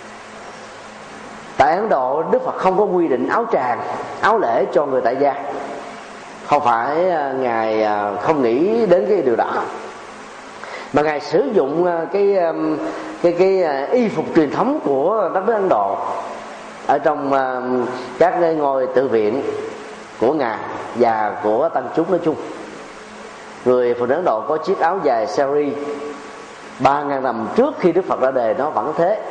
Tại Ấn Độ, Đức Phật không có quy định áo tràng, áo lễ cho người tại gia. Không phải Ngài không nghĩ đến cái điều đó, mà Ngài sử dụng cái y phục truyền thống của đất nước Ấn Độ ở trong các ngôi tự viện của Ngài và của tăng chúng nói chung. Người phụ nữ Ấn Độ có chiếc áo dài sari 3.000 năm trước khi Đức Phật ra đời nó vẫn thế,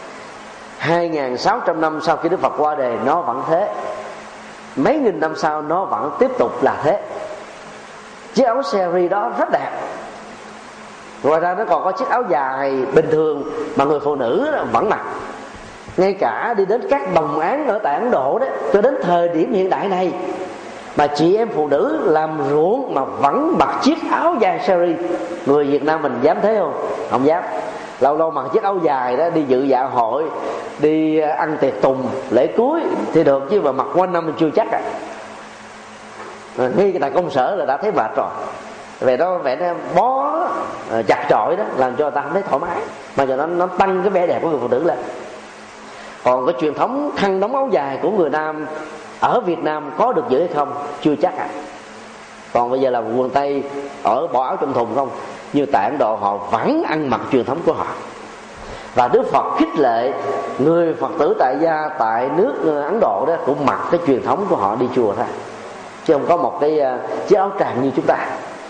2.600 năm sau khi Đức Phật qua đời nó vẫn thế, mấy nghìn năm sau nó vẫn tiếp tục là thế. Chiếc áo sari đó rất đẹp. Ngoài ra nó còn có chiếc áo dài bình thường mà người phụ nữ vẫn mặc. Ngay cả đi đến các đồng áng ở tại Ấn Độ đó, cho đến thời điểm hiện đại này mà chị em phụ nữ làm ruộng mà vẫn mặc chiếc áo dài sari. Người Việt Nam mình dám thế không? Không dám. Lâu lâu mặc chiếc áo dài đó đi dự dạ hội, đi ăn tiệc tùng, lễ cưới thì được, chứ mà mặc quanh năm mình chưa chắc à. Ngay tại công sở là đã thấy mệt rồi. Về đó vẻ nó bó chặt chội đó, làm cho người ta không thấy thoải mái, mà giờ nó tăng cái vẻ đẹp của người phụ nữ lên. Còn cái truyền thống khăn đóng áo dài của người Nam ở Việt Nam có được giữ hay không chưa chắc à. Còn bây giờ là quần tây ở bỏ áo trong thùng không, như tại Ấn Độ họ vẫn ăn mặc truyền thống của họ. Và Đức Phật khích lệ người Phật tử tại gia tại nước Ấn Độ đó cũng mặc cái truyền thống của họ đi chùa thôi, chứ không có một cái chiếc áo tràng như chúng ta.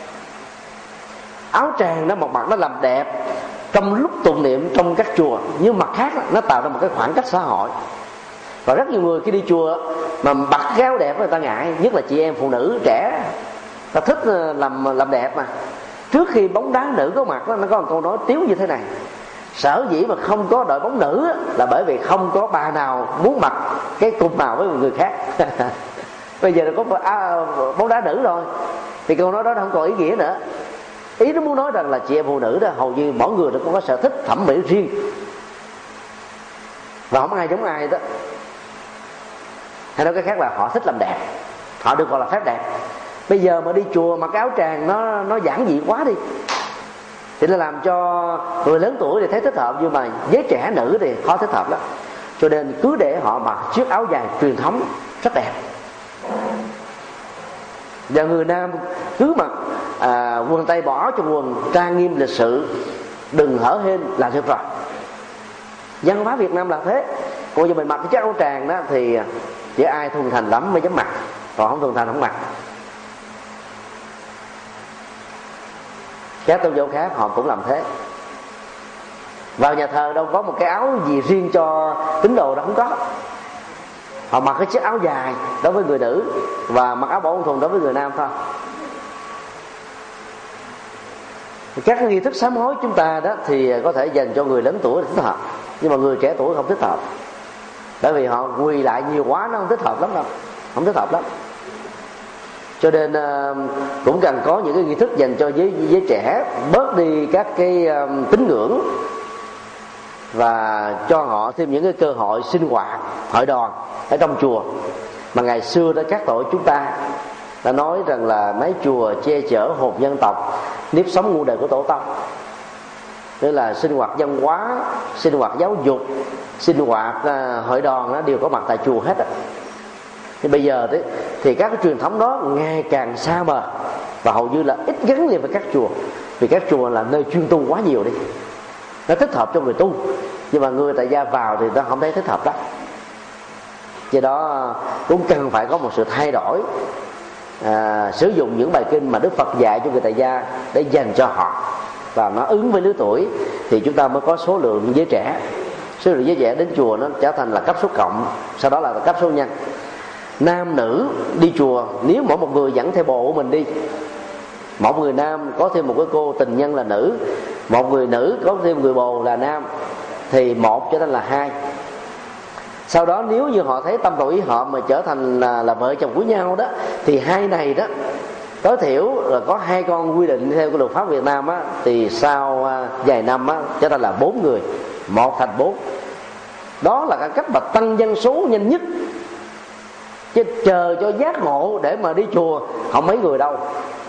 Áo tràng đó một mặt nó làm đẹp trong lúc tụng niệm trong các chùa, nhưng mặt khác nó tạo ra một cái khoảng cách xã hội. Và rất nhiều người khi đi chùa mà mặc cái áo đẹp người ta ngại, nhất là chị em phụ nữ trẻ, ta thích làm đẹp mà. Trước khi bóng đá nữ có mặt đó, nó có một câu nói tiếu như thế này: sở dĩ mà không có đội bóng nữ là bởi vì không có bà nào muốn mặc cái cục nào với một người khác. Bây giờ có bóng đá nữ rồi thì câu nói đó không còn ý nghĩa nữa. Ý nó muốn nói rằng là chị em phụ nữ đó hầu như mỗi người nó cũng có sở thích thẩm mỹ riêng, và không ai giống ai đó. Hay nói cái khác là họ thích làm đẹp, họ được gọi là phép đẹp. Bây giờ mà đi chùa mặc cái áo tràng nó giản dị quá đi thì nó làm cho người lớn tuổi thì thấy thích hợp, nhưng mà giới trẻ nữ thì khó thích hợp lắm. Cho nên cứ để họ mặc chiếc áo dài truyền thống rất đẹp. Và người Nam cứ mặc quần tây bỏ áo trong quần, trang nghiêm lịch sự, đừng hở hên là được rồi. Văn hóa Việt Nam là thế. Còn giờ mình mặc cái chiếc áo tràng đó thì chỉ ai thuần thành lắm mới dám mặc, còn không thuần thành không mặc. Các tôn giáo khác họ cũng làm thế. Vào nhà thờ đâu có một cái áo gì riêng cho tín đồ đâu, không có. Họ mặc cái chiếc áo dài đối với người nữ và mặc áo bảo thùng đối với người nam thôi. Các nghi thức sám hối chúng ta đó thì có thể dành cho người lớn tuổi thích hợp, nhưng mà người trẻ tuổi không thích hợp. bởi vì họ quỳ lại nhiều quá, nó không thích hợp lắm đâu, không thích hợp lắm. Cho nên cũng cần có những cái nghi thức dành cho giới trẻ, bớt đi các cái tín ngưỡng và cho họ thêm những cái cơ hội sinh hoạt hội đoàn ở trong chùa. Mà ngày xưa đó các tổ chúng ta đã nói rằng là mấy chùa che chở hồn dân tộc, nếp sống muôn đời của tổ tông. Tức là sinh hoạt văn hóa, sinh hoạt giáo dục, sinh hoạt hội đoàn đó đều có mặt tại chùa hết á. Thì bây giờ đấy, thì các cái truyền thống đó ngày càng xa mờ và hầu như là ít gắn liền với các chùa, vì các chùa là nơi chuyên tu quá nhiều đi, nó thích hợp cho người tu, nhưng mà người tại gia vào thì ta không thấy thích hợp lắm. Do đó cũng cần phải có một sự thay đổi, sử dụng những bài kinh mà Đức Phật dạy cho người tại gia để dành cho họ, và nó ứng với lứa tuổi, thì chúng ta mới có số lượng giới trẻ. Số lượng giới trẻ đến chùa nó trở thành là cấp số cộng, sau đó là cấp số nhân. Nam nữ đi chùa, nếu mỗi một người dẫn theo bồ của mình đi, một người nam có thêm một cái cô tình nhân là nữ, một người nữ có thêm người bồ là nam, thì một cho nên là hai. Sau đó nếu như họ thấy tâm đầu ý họ mà trở thành là vợ chồng của nhau đó, thì hai này đó tối thiểu là có hai con quy định theo cái luật pháp Việt Nam á, thì sau vài năm á trở thành là 4 người, 1 thành 4. Đó là cái cách mà tăng dân số nhanh nhất. Chứ chờ cho giác ngộ để mà đi chùa không mấy người đâu.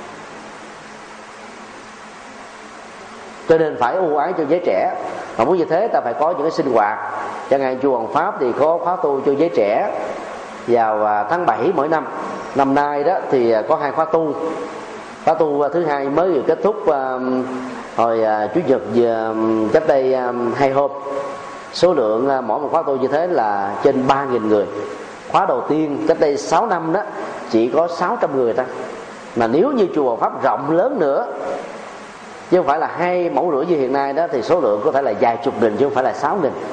Cho nên phải ưu ái cho giới trẻ. Mà muốn như thế ta phải có những cái sinh hoạt. Chẳng hạn chùa Hoàng Pháp thì có khóa tu cho giới trẻ vào tháng 7 mỗi năm. Năm nay đó thì có 2 khóa tu. Khóa tu thứ hai mới vừa kết thúc hồi Chủ nhật cách đây 2 hôm. Số lượng mỗi một khóa tu như thế là trên 3.000 người. Khóa đầu tiên cách đây 6 năm đó chỉ có 600 người thôi. Mà nếu như chùa Pháp rộng lớn nữa, chứ không phải là 2,5 mẫu như hiện nay đó, thì số lượng có thể là vài chục nghìn chứ không phải là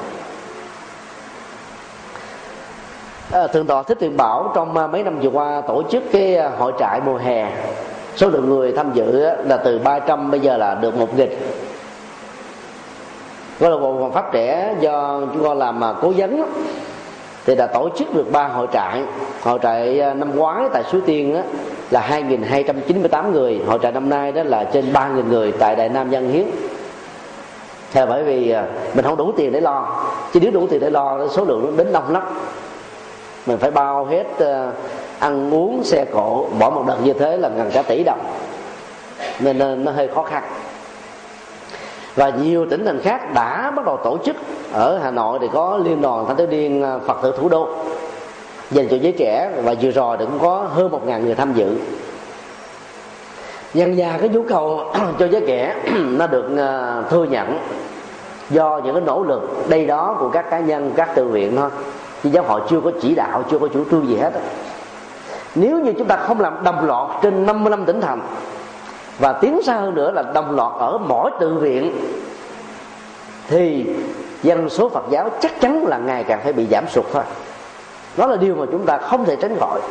6.000. Thượng tọa Thích Thiện Bảo trong mấy năm vừa qua tổ chức cái hội trại mùa hè. Số lượng người tham dự là từ 300 bây giờ là được 1.000. Câu lạc bộ Hoàng Pháp Trẻ do chúng con làm cố vấn thì đã tổ chức được 3 hội trại. Hội trại năm ngoái tại Suối Tiên đó là 2.298 người. Hội trại năm nay đó là trên 3.000 người tại Đại Nam Văn Hiến. Thế là bởi vì mình không đủ tiền để lo, chứ nếu đủ tiền để lo số lượng nó đến đông lắm. Mình phải bao hết ăn uống xe cộ, mỗi một đợt như thế là gần cả tỷ đồng, nên nó hơi khó khăn. Và nhiều tỉnh thành khác đã bắt đầu tổ chức. Ở Hà Nội thì có Liên đoàn Thanh thiếu niên Phật tử Thủ đô dành cho giới trẻ, và vừa rồi cũng có hơn 1.000 người tham dự. Dần dà cái nhu cầu cho giới trẻ nó được thừa nhận do những cái nỗ lực đây đó của các cá nhân, các tự viện thôi, chứ giáo hội chưa có chỉ đạo, chưa có chủ trương gì hết. Nếu như chúng ta không làm đồng loạt trên 55 tỉnh thành, và tiến xa hơn nữa là đồng loạt ở mỗi tự viện, thì dân số Phật giáo chắc chắn là ngày càng phải bị giảm sút thôi. Đó là điều mà chúng ta không thể tránh khỏi.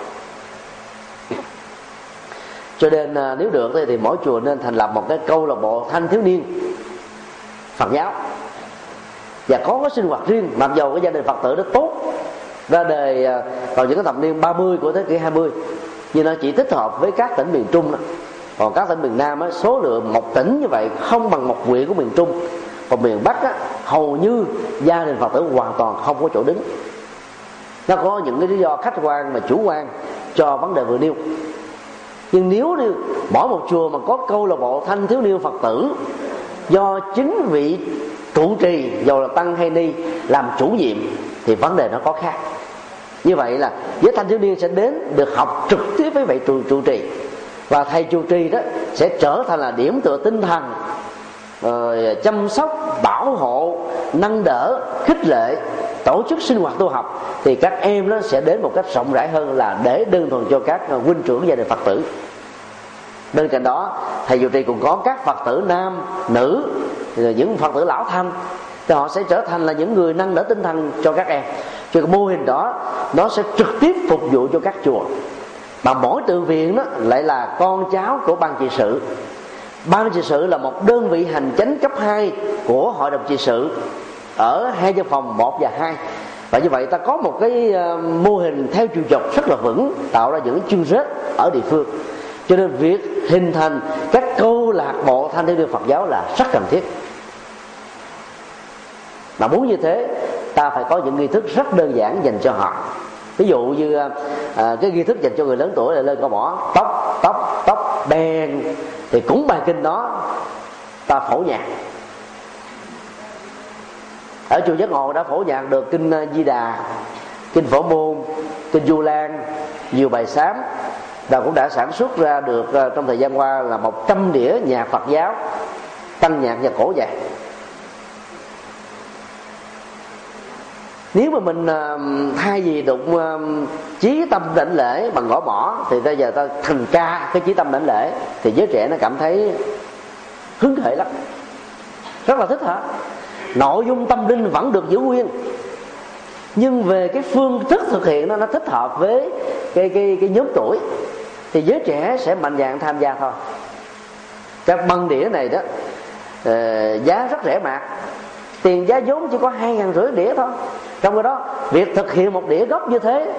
Cho nên nếu được thì mỗi chùa nên thành lập một cái câu lạc bộ thanh thiếu niên Phật giáo, và có cái sinh hoạt riêng. Mặc dù cái gia đình Phật tử nó tốt, ra đời vào những cái thập niên 30 của thế kỷ 20, nhưng nó chỉ thích hợp với các tỉnh miền Trung đó. Còn các tỉnh miền Nam á, số lượng một tỉnh như vậy không bằng một huyện của miền Trung. Còn miền Bắc á, hầu như gia đình Phật tử hoàn toàn không có chỗ đứng. Nó có những cái lý do khách quan và chủ quan cho vấn đề vừa nêu. Nhưng nếu như mỗi một chùa mà có câu lạc bộ thanh thiếu niên Phật tử do chính vị trụ trì, dù là tăng hay ni, làm chủ nhiệm, thì vấn đề nó có khác. Như vậy là với thanh thiếu niên sẽ đến được học trực tiếp với vị trụ trì, và thầy trụ trì đó sẽ trở thành là điểm tựa tinh thần, chăm sóc, bảo hộ, nâng đỡ, khích lệ, tổ chức sinh hoạt tu học. Thì các em nó sẽ đến một cách rộng rãi hơn là để đơn thuần cho các huynh trưởng gia đình Phật tử. Bên cạnh đó, thầy trụ trì cũng có các Phật tử nam, nữ, những Phật tử lão thành, thì họ sẽ trở thành là những người nâng đỡ tinh thần cho các em. Cho cái mô hình đó nó sẽ trực tiếp phục vụ cho các chùa. Mà mỗi tự viện đó lại là con cháu của ban trị sự. Ban trị sự là một đơn vị hành chánh cấp 2 của hội đồng trị sự ở 2 văn phòng 1 và 2. Và như vậy ta có một cái mô hình theo chiều dọc rất là vững, tạo ra những chương rết ở địa phương. Cho nên việc hình thành các câu lạc bộ thanh thiếu niên Phật giáo là rất cần thiết. Mà muốn như thế, ta phải có những nghi thức rất đơn giản dành cho họ. Ví dụ như cái nghi thức dành cho người lớn tuổi là lên cỏ mỏ, tóc đen, thì cúng bài kinh đó ta phổ nhạc. Ở chùa Giác Ngộ đã phổ nhạc được kinh Di Đà, kinh Phổ Môn, kinh Du Lan, nhiều bài sám, và cũng đã sản xuất ra được trong thời gian qua là 100 đĩa nhạc Phật giáo, tăng nhạc và cổ nhạc. Nếu mà mình thay vì đụng chí tâm đảnh lễ bằng gõ mõ, thì bây giờ ta thành ca cái chí tâm đảnh lễ, thì giới trẻ nó cảm thấy hứng khởi lắm, rất là thích hả. Nội dung tâm linh vẫn được giữ nguyên, nhưng về cái phương thức thực hiện nó thích hợp với cái nhóm tuổi, thì giới trẻ sẽ mạnh dạn tham gia thôi. Các băng đĩa này đó giá rất rẻ mạt, tiền giá vốn chỉ có 2.500 đĩa thôi. Trong cái đó việc thực hiện một đĩa gốc như thế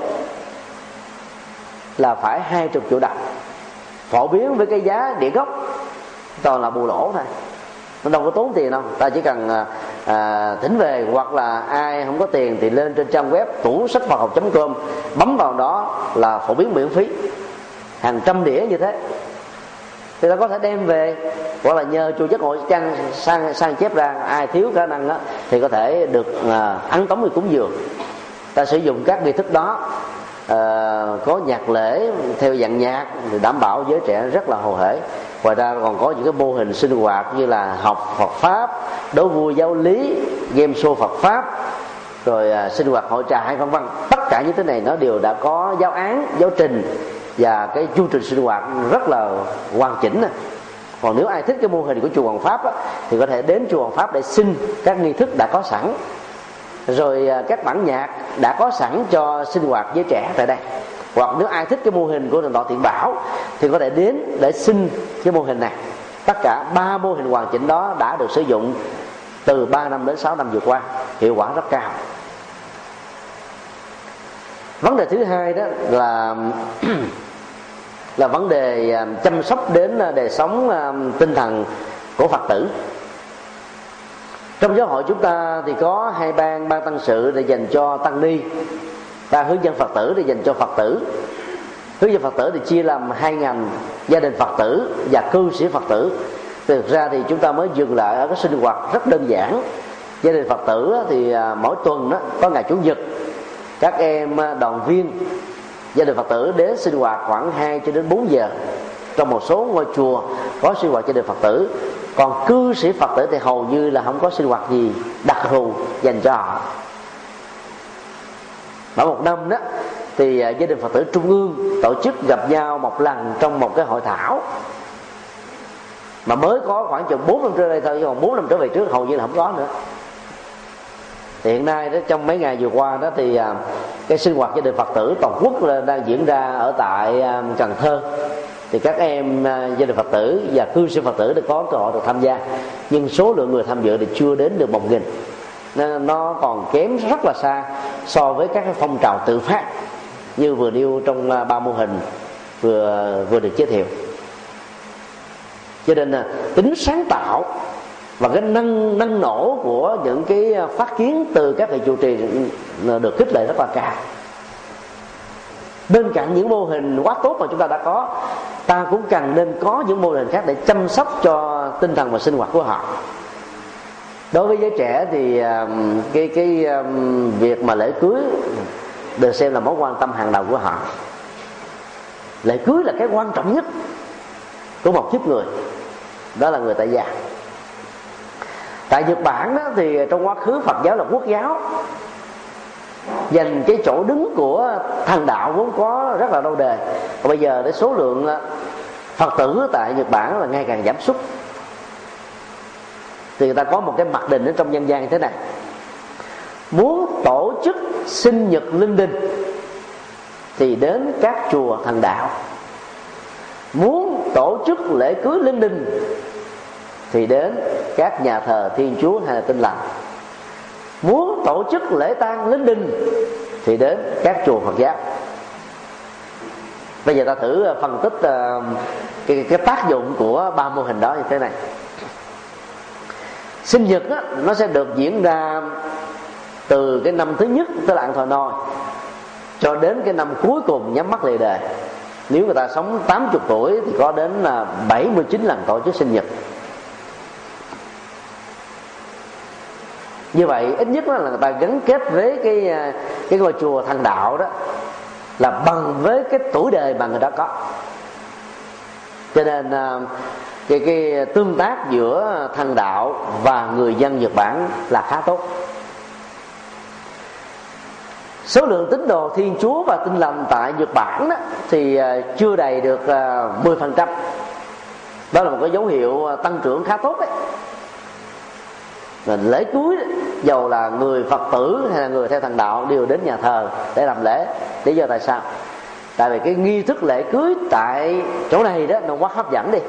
là phải 20 triệu đồng. Phổ biến với cái giá đĩa gốc toàn là bù lỗ thôi, nó đâu có tốn tiền đâu. Ta chỉ cần thỉnh về, hoặc là ai không có tiền thì lên trên trang web tủ-sách-Phật-học.com, bấm vào đó là phổ biến miễn phí, hàng trăm đĩa như thế. Thì ta có thể đem về, hoặc là nhờ chùa Giác Ngộ sang chép ra. Ai thiếu khả năng đó, thì có thể được ấn tống người cúng dường. Ta sử dụng các nghi thức đó, có nhạc lễ theo dạng nhạc, thì đảm bảo giới trẻ rất là hồ hởi. Ngoài ra còn có những cái mô hình sinh hoạt như là học Phật pháp, đố vui giáo lý, game show Phật pháp, rồi sinh hoạt hội trại vân vân. Tất cả những thứ này nó đều đã có giáo án, giáo trình và cái chu trình sinh hoạt rất là hoàn chỉnh. Còn nếu ai thích cái mô hình của chùa Hoàng Pháp á, thì có thể đến chùa Hoàng Pháp để xin các nghi thức đã có sẵn, rồi các bản nhạc đã có sẵn cho sinh hoạt giới trẻ tại đây. Hoặc nếu ai thích cái mô hình của Thượng tọa Thiện Bảo thì có thể đến để xin cái mô hình này. Tất cả 3 mô hình hoàn chỉnh đó đã được sử dụng từ 3 năm đến 6 năm vừa qua, hiệu quả rất cao. Vấn đề thứ hai đó là vấn đề chăm sóc đến đời sống tinh thần của Phật tử. Trong giáo hội chúng ta thì có 2 ban tăng sự để dành cho tăng ni, ban hướng dẫn Phật tử để dành cho Phật tử. Hướng dẫn Phật tử thì chia làm 2 ngành: gia đình Phật tử và cư sĩ Phật tử. Thực ra thì chúng ta mới dừng lại ở cái sinh hoạt rất đơn giản. Gia đình Phật tử thì mỗi tuần đó có ngày Chủ nhật, các em đoàn viên gia đình Phật tử đến sinh hoạt khoảng 2 cho đến 4 giờ. Trong một số ngôi chùa có sinh hoạt gia đình Phật tử. Còn cư sĩ Phật tử thì hầu như là không có sinh hoạt gì đặc thù dành cho họ. Mỗi một năm đó thì gia đình Phật tử Trung ương tổ chức gặp nhau một lần trong một cái hội thảo, mà mới có khoảng chừng 4 năm trước đây thôi, còn 4 năm trở về trước hầu như là không có nữa. Thì hiện nay đó, trong mấy ngày vừa qua đó thì cái sinh hoạt gia đình Phật tử toàn quốc đang diễn ra ở tại Cần Thơ. Thì các em gia đình Phật tử và cư sĩ Phật tử đã có cơ hội được tham gia, nhưng số lượng người tham dự thì chưa đến được 1.000, nên nó còn kém rất là xa so với các phong trào tự phát như vừa nêu trong 3 mô hình vừa được giới thiệu. Cho nên tính sáng tạo và cái năng nổ của những cái phát kiến từ các vị trụ trì được khích lệ rất là cao. Bên cạnh những mô hình quá tốt mà chúng ta đã có, ta cũng cần nên có những mô hình khác để chăm sóc cho tinh thần và sinh hoạt của họ. Đối với giới trẻ thì cái việc mà lễ cưới được xem là mối quan tâm hàng đầu của họ. Lễ cưới là cái quan trọng nhất của một kiếp người, đó là người tại gia. Tại Nhật Bản đó, thì trong quá khứ Phật giáo là quốc giáo, dành cái chỗ đứng của thần đạo vốn có rất là lâu đời. Còn bây giờ cái số lượng Phật tử tại Nhật Bản là ngày càng giảm sút. Thì người ta có một cái mặc định ở trong dân gian như thế này: muốn tổ chức sinh nhật linh đình thì đến các chùa thần đạo, muốn tổ chức lễ cưới linh đình thì đến các nhà thờ Thiên Chúa hay là Tin Lành. Muốn tổ chức lễ tang linh đình thì đến các chùa Phật giáo. Bây giờ ta thử phân tích cái tác dụng của ba mô hình đó như thế này. Sinh nhật á, nó sẽ được diễn ra từ cái năm thứ nhất, tức là ăn thọ nôi, cho đến cái năm cuối cùng nhắm mắt lìa đời. Nếu người ta sống 80 tuổi thì có đến 79 lần tổ chức sinh nhật. Như vậy ít nhất là người ta gắn kết với cái ngôi chùa Thần Đạo đó là bằng với cái tuổi đời mà người đó có. Cho nên cái tương tác giữa Thần Đạo và người dân Nhật Bản là khá tốt. Số lượng tín đồ Thiên Chúa và Tin Lành tại Nhật Bản đó, thì chưa đầy được 10%. Đó là một cái dấu hiệu tăng trưởng khá tốt đấy. Lễ cưới dầu là người Phật tử hay là người theo Thần Đạo đều đến nhà thờ để làm lễ. Lý do tại sao? Tại vì cái nghi thức lễ cưới tại chỗ này đó nó quá hấp dẫn đi.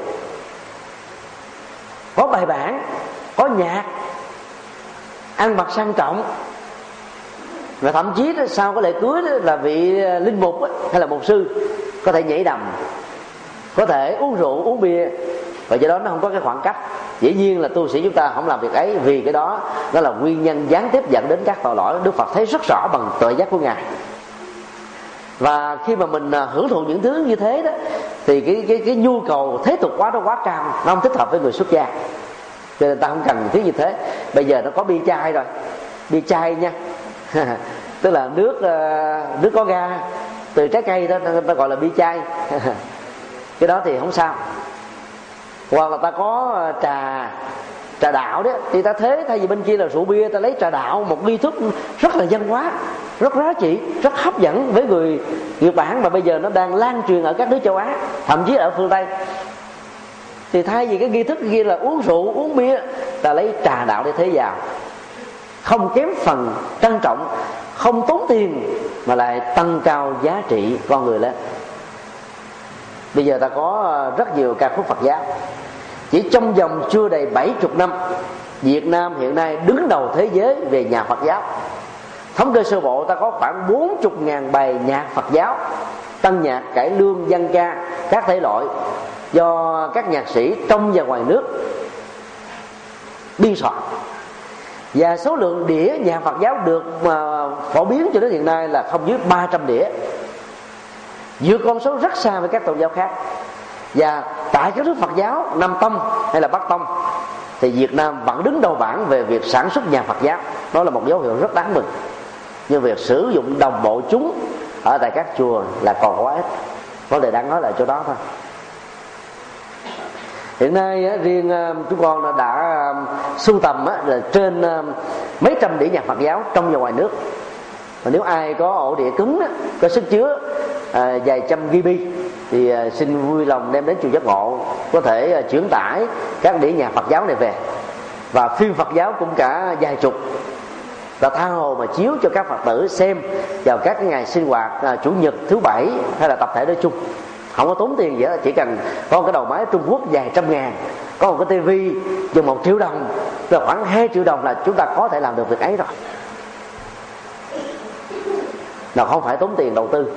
Có bài bản, có nhạc, ăn mặc sang trọng, và thậm chí đó, sau cái lễ cưới đó, là vị linh mục hay là mục sư có thể nhảy đầm, có thể uống rượu uống bia, và do đó nó không có cái khoảng cách. Dĩ nhiên là tu sĩ chúng ta không làm việc ấy, vì cái đó nó là nguyên nhân gián tiếp dẫn đến các tội lỗi. Đức Phật thấy rất rõ bằng tuệ giác của Ngài. Và khi mà mình hưởng thụ những thứ như thế đó, thì cái nhu cầu thế tục quá nó quá cao, nó không thích hợp với người xuất gia, cho nên ta không cần thứ như thế. Bây giờ nó có bia chai rồi, bia chai nha tức là nước có ga từ trái cây đó, ta gọi là bia chai cái đó thì không sao. Hoặc là ta có trà đạo đó, thì ta thế thay vì bên kia là rượu bia, ta lấy trà đạo, một nghi thức rất là văn hóa, rất giá trị, rất hấp dẫn với người Nhật Bản, mà bây giờ nó đang lan truyền ở các nước châu Á, thậm chí ở phương Tây. Thì thay vì cái nghi thức kia là uống rượu uống bia, ta lấy trà đạo để thế vào, không kém phần trân trọng, không tốn tiền, mà lại tăng cao giá trị con người lên. Bây giờ ta có rất nhiều ca khúc Phật giáo. Chỉ trong vòng chưa đầy 70 năm, Việt Nam hiện nay đứng đầu thế giới về nhạc Phật giáo. Thống kê sơ bộ ta có khoảng 40.000 bài nhạc Phật giáo, tăng nhạc, cải lương, dân ca, các thể loại do các nhạc sĩ trong và ngoài nước biên soạn. Và số lượng đĩa nhạc Phật giáo được phổ biến cho đến hiện nay là không dưới 300 đĩa, vượt con số rất xa với các tôn giáo khác. Và tại các nước Phật giáo Nam Tông hay là Bắc Tông thì Việt Nam vẫn đứng đầu bảng về việc sản xuất nhạc Phật giáo. Đó là một dấu hiệu rất đáng mừng. Nhưng việc sử dụng đồng bộ chúng ở tại các chùa là còn quá ít. Vấn đề đáng nói là chỗ đó thôi. Hiện nay riêng chúng con đã sưu tầm là trên mấy trăm đĩa nhạc Phật giáo trong và ngoài nước. Và nếu ai có ổ đĩa cứng có sức chứa vài trăm GB thì xin vui lòng đem đến chùa Giác Ngộ, có thể chuyển tải các đĩa nhạc Phật giáo này về. Và phim Phật giáo cũng cả vài chục, và tha hồ mà chiếu cho các Phật tử xem vào các cái ngày sinh hoạt chủ nhật, thứ bảy hay là tập thể nói chung. Không có tốn tiền gì hết, chỉ cần có một cái đầu máy Trung Quốc vài trăm ngàn, có một cái tivi dùng 1 triệu đồng, rồi khoảng 2 triệu đồng là chúng ta có thể làm được việc ấy rồi. Nào không phải tốn tiền đầu tư.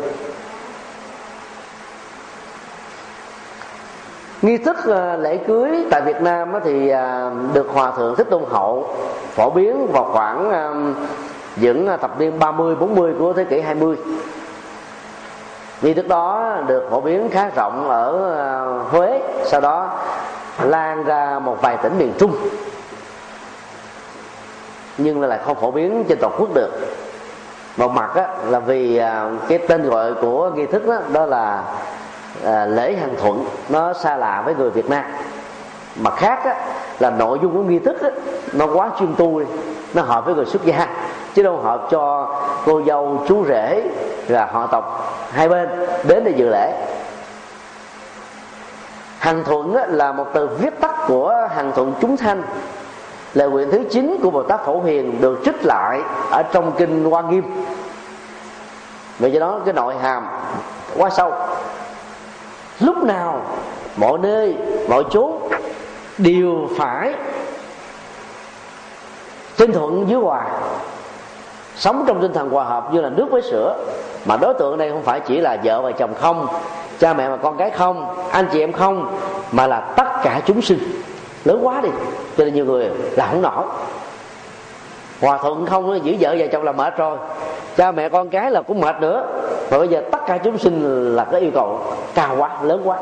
Nghi thức lễ cưới tại Việt Nam thì được Hòa Thượng Thích Tôn Hậu phổ biến vào khoảng những thập niên 30-40 của thế kỷ 20. Nghi thức đó được phổ biến khá rộng ở Huế, sau đó lan ra một vài tỉnh miền Trung, nhưng lại không phổ biến trên toàn quốc được. Một mặt là vì cái tên gọi của nghi thức đó là lễ Hàng Thuận, nó xa lạ với người Việt Nam. Mặt khác là nội dung của nghi thức nó quá chuyên tu, nó hợp với người xuất gia, chứ đâu hợp cho cô dâu chú rể và họ tộc hai bên đến để dự lễ. Hàng Thuận là một từ viết tắt của Hàng Thuận Chúng Sanh, là nguyện thứ 9 của Bồ Tát Phổ Hiền, được trích lại ở trong kinh Hoa Nghiêm. Vì do đó cái nội hàm quá sâu. Lúc nào, mọi nơi, mọi chốn đều phải trên thuận dưới hòa, sống trong tinh thần hòa hợp như là nước với sữa. Mà đối tượng đây không phải chỉ là vợ và chồng không, cha mẹ và con cái không, anh chị em không, mà là tất cả chúng sinh. Lớn quá đi, cho nên nhiều người là không nổi. Hòa thuận không, giữ vợ và chồng là mệt rồi, cha mẹ con cái là cũng mệt nữa, và bây giờ tất cả chúng sinh là cái yêu cầu cao quá, lớn quá,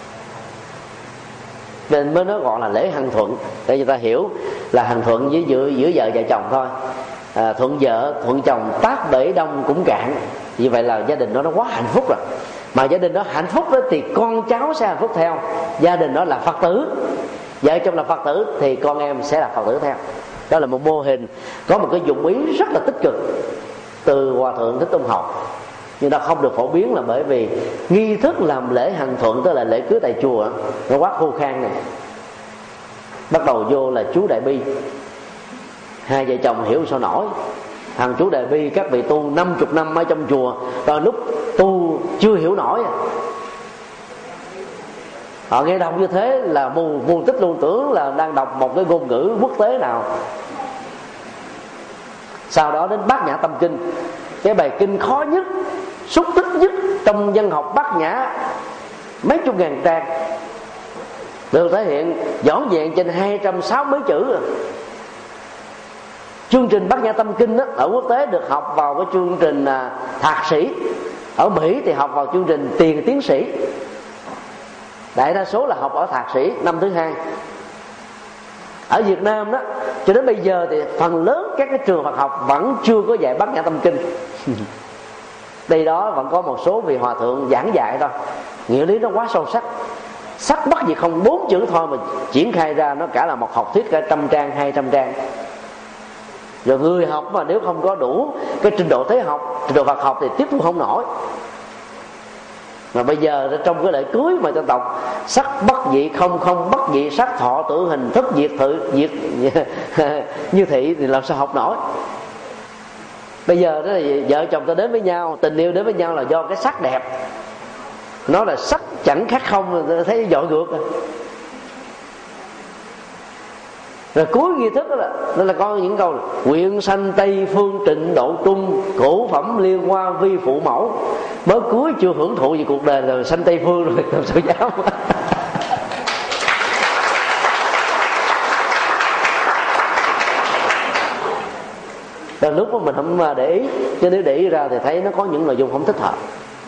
nên mới nói gọi là lễ hằng thuận, để người ta hiểu là hằng thuận với giữa vợ và chồng thôi. Thuận vợ thuận chồng tác bể đông cũng cạn. Như vậy là gia đình nó quá hạnh phúc rồi. Mà gia đình đó hạnh phúc đó thì con cháu sẽ hạnh phúc theo. Gia đình đó là Phật tử, vợ chồng là Phật tử thì con em sẽ là Phật tử theo. Đó là một mô hình có một cái dụng ý rất là tích cực từ Hòa Thượng Thích Tôn Học, nhưng nó không được phổ biến là bởi vì nghi thức làm lễ hằng thuận, tức là lễ cưới tại chùa, nó quá khô khan này. Bắt đầu vô là chú Đại Bi, hai vợ chồng hiểu sao nổi. Thằng chú Đại Bi các vị tu 50 năm ở trong chùa, rồi lúc tu chưa hiểu nổi, họ nghe đọc như thế là mù tích luôn, tưởng là đang đọc một cái ngôn ngữ quốc tế nào. Sau đó đến Bát Nhã Tâm Kinh, cái bài kinh khó nhất, xúc tích nhất trong văn học Bát Nhã, mấy chục ngàn trang, được thể hiện dõn dẹn trên 260 mấy chữ. Chương trình Bát Nhã Tâm Kinh đó, ở quốc tế được học vào cái chương trình thạc sĩ, ở Mỹ thì học vào chương trình tiền tiến sĩ, đại đa số là học ở thạc sĩ năm thứ 2. Ở Việt Nam đó cho đến bây giờ thì phần lớn các cái trường Phật học vẫn chưa có dạy Bát Nhã Tâm Kinh. Đây đó vẫn có một số vị hòa thượng giảng dạy thôi, nghĩa lý nó quá sâu sắc, sắc bất gì không, 4 chữ thôi mà triển khai ra nó cả là một học thuyết cả 100 trang 200 trang. Rồi người học mà nếu không có đủ cái trình độ thế học, trình độ Phật học thì tiếp thu không nổi. Mà bây giờ trong cái lễ cưới mà dân tộc sắc bất dị không, không bất dị sắc, thọ tử hình thức diệt thự diệt như thị thì làm sao học nổi. Bây giờ đó là vợ chồng ta đến với nhau, tình yêu đến với nhau là do cái sắc đẹp, nó là sắc chẳng khác không, thấy dội ngược rồi. Rồi cuối nghi thức đó là có những câu là nguyện sanh Tây Phương Trịnh Độ Trung, cổ phẩm liên hoa vi phụ mẫu. Mới cuối chưa hưởng thụ gì cuộc đời rồi sanh Tây Phương rồi, làm sao dám. Đến lúc mà mình không để ý, chứ nếu để ý ra thì thấy nó có những nội dung không thích hợp.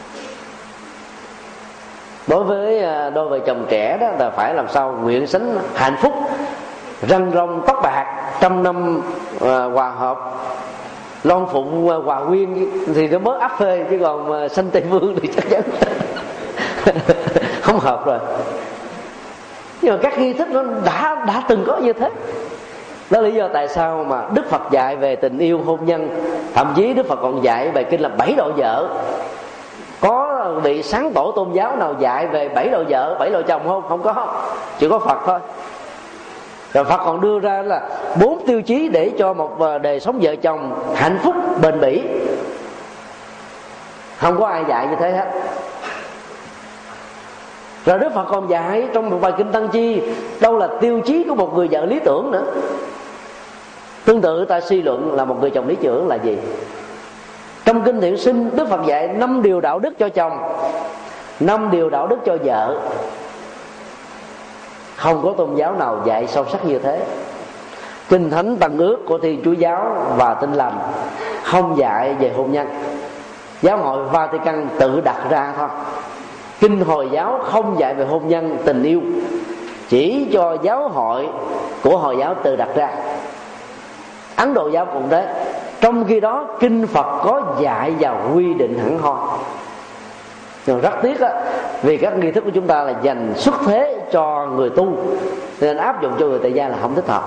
Đối với đôi vợ chồng trẻ đó là phải làm sao nguyện sánh hạnh phúc, răng rong tóc bạc, 100 năm hòa hợp, lon phụng hòa quyên thì nó mới áp phê, chứ còn sanh Tây Phương thì chắc chắn không hợp rồi. Nhưng mà các nghi thức nó đã từng có như thế. Đó là lý do tại sao mà Đức Phật dạy về tình yêu hôn nhân. Thậm chí Đức Phật còn dạy bài kinh là 7 độ vợ. Có vị sáng tổ tôn giáo nào dạy về 7 độ vợ, 7 độ chồng không? Không có, chỉ có Phật thôi. Rồi Phật còn đưa ra là 4 tiêu chí để cho một đời sống vợ chồng hạnh phúc bền bỉ. Không có ai dạy như thế hết. Rồi Đức Phật còn dạy trong một bài kinh Tăng Chi đâu là tiêu chí của một người vợ lý tưởng nữa. Tương tự ta suy luận là một người chồng lý tưởng là gì. Trong kinh Thiện Sinh, Đức Phật dạy 5 điều đạo đức cho chồng, 5 điều đạo đức cho vợ. Không có tôn giáo nào dạy sâu sắc như thế. Kinh Thánh Tăng Ước của Thiên Chúa giáo và Tin Lành không dạy về hôn nhân. Giáo hội Vatican tự đặt ra thôi. Kinh Hồi giáo không dạy về hôn nhân, tình yêu, chỉ cho giáo hội của Hồi giáo tự đặt ra. Ấn Độ giáo cũng thế. Trong khi đó kinh Phật có dạy và quy định hẳn hoi. Nhưng rất tiếc á, vì các nghi thức của chúng ta là dành xuất thế cho người tu, nên áp dụng cho người tại gia là không thích hợp.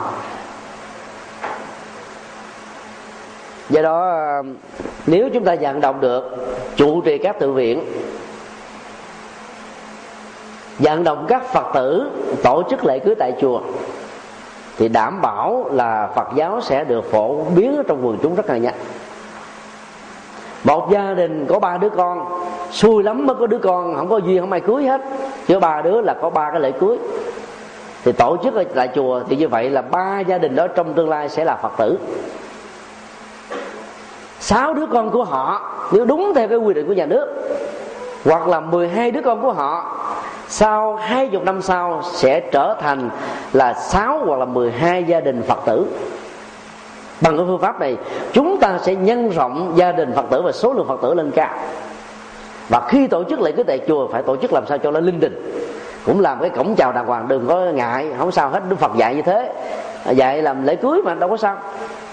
Do đó nếu chúng ta vận động được trụ trì các tự viện, vận động các Phật tử tổ chức lễ cưới tại chùa, thì đảm bảo là Phật giáo sẽ được phổ biến trong quần chúng rất là nhanh. Một gia đình có 3 đứa con, xui lắm mới có đứa con không có duyên, không ai cưới hết. Chứ 3 đứa là có 3 cái lễ cưới. thì tổ chức ở tại chùa, thì như vậy là 3 gia đình đó trong tương lai sẽ là Phật tử. 6 đứa con của họ nếu đúng theo cái quy định của nhà nước, hoặc là 12 đứa con của họ sau 20 năm sau sẽ trở thành là 6 hoặc là 12 gia đình Phật tử. Bằng cái phương pháp này chúng ta sẽ nhân rộng gia đình Phật tử và số lượng Phật tử lên cao. Và khi tổ chức lễ cưới tại chùa phải tổ chức làm sao cho nó linh đình, cũng làm cái cổng chào đàng hoàng, đừng có ngại, không sao hết. Đức Phật dạy như thế, dạy làm lễ cưới mà đâu có sao.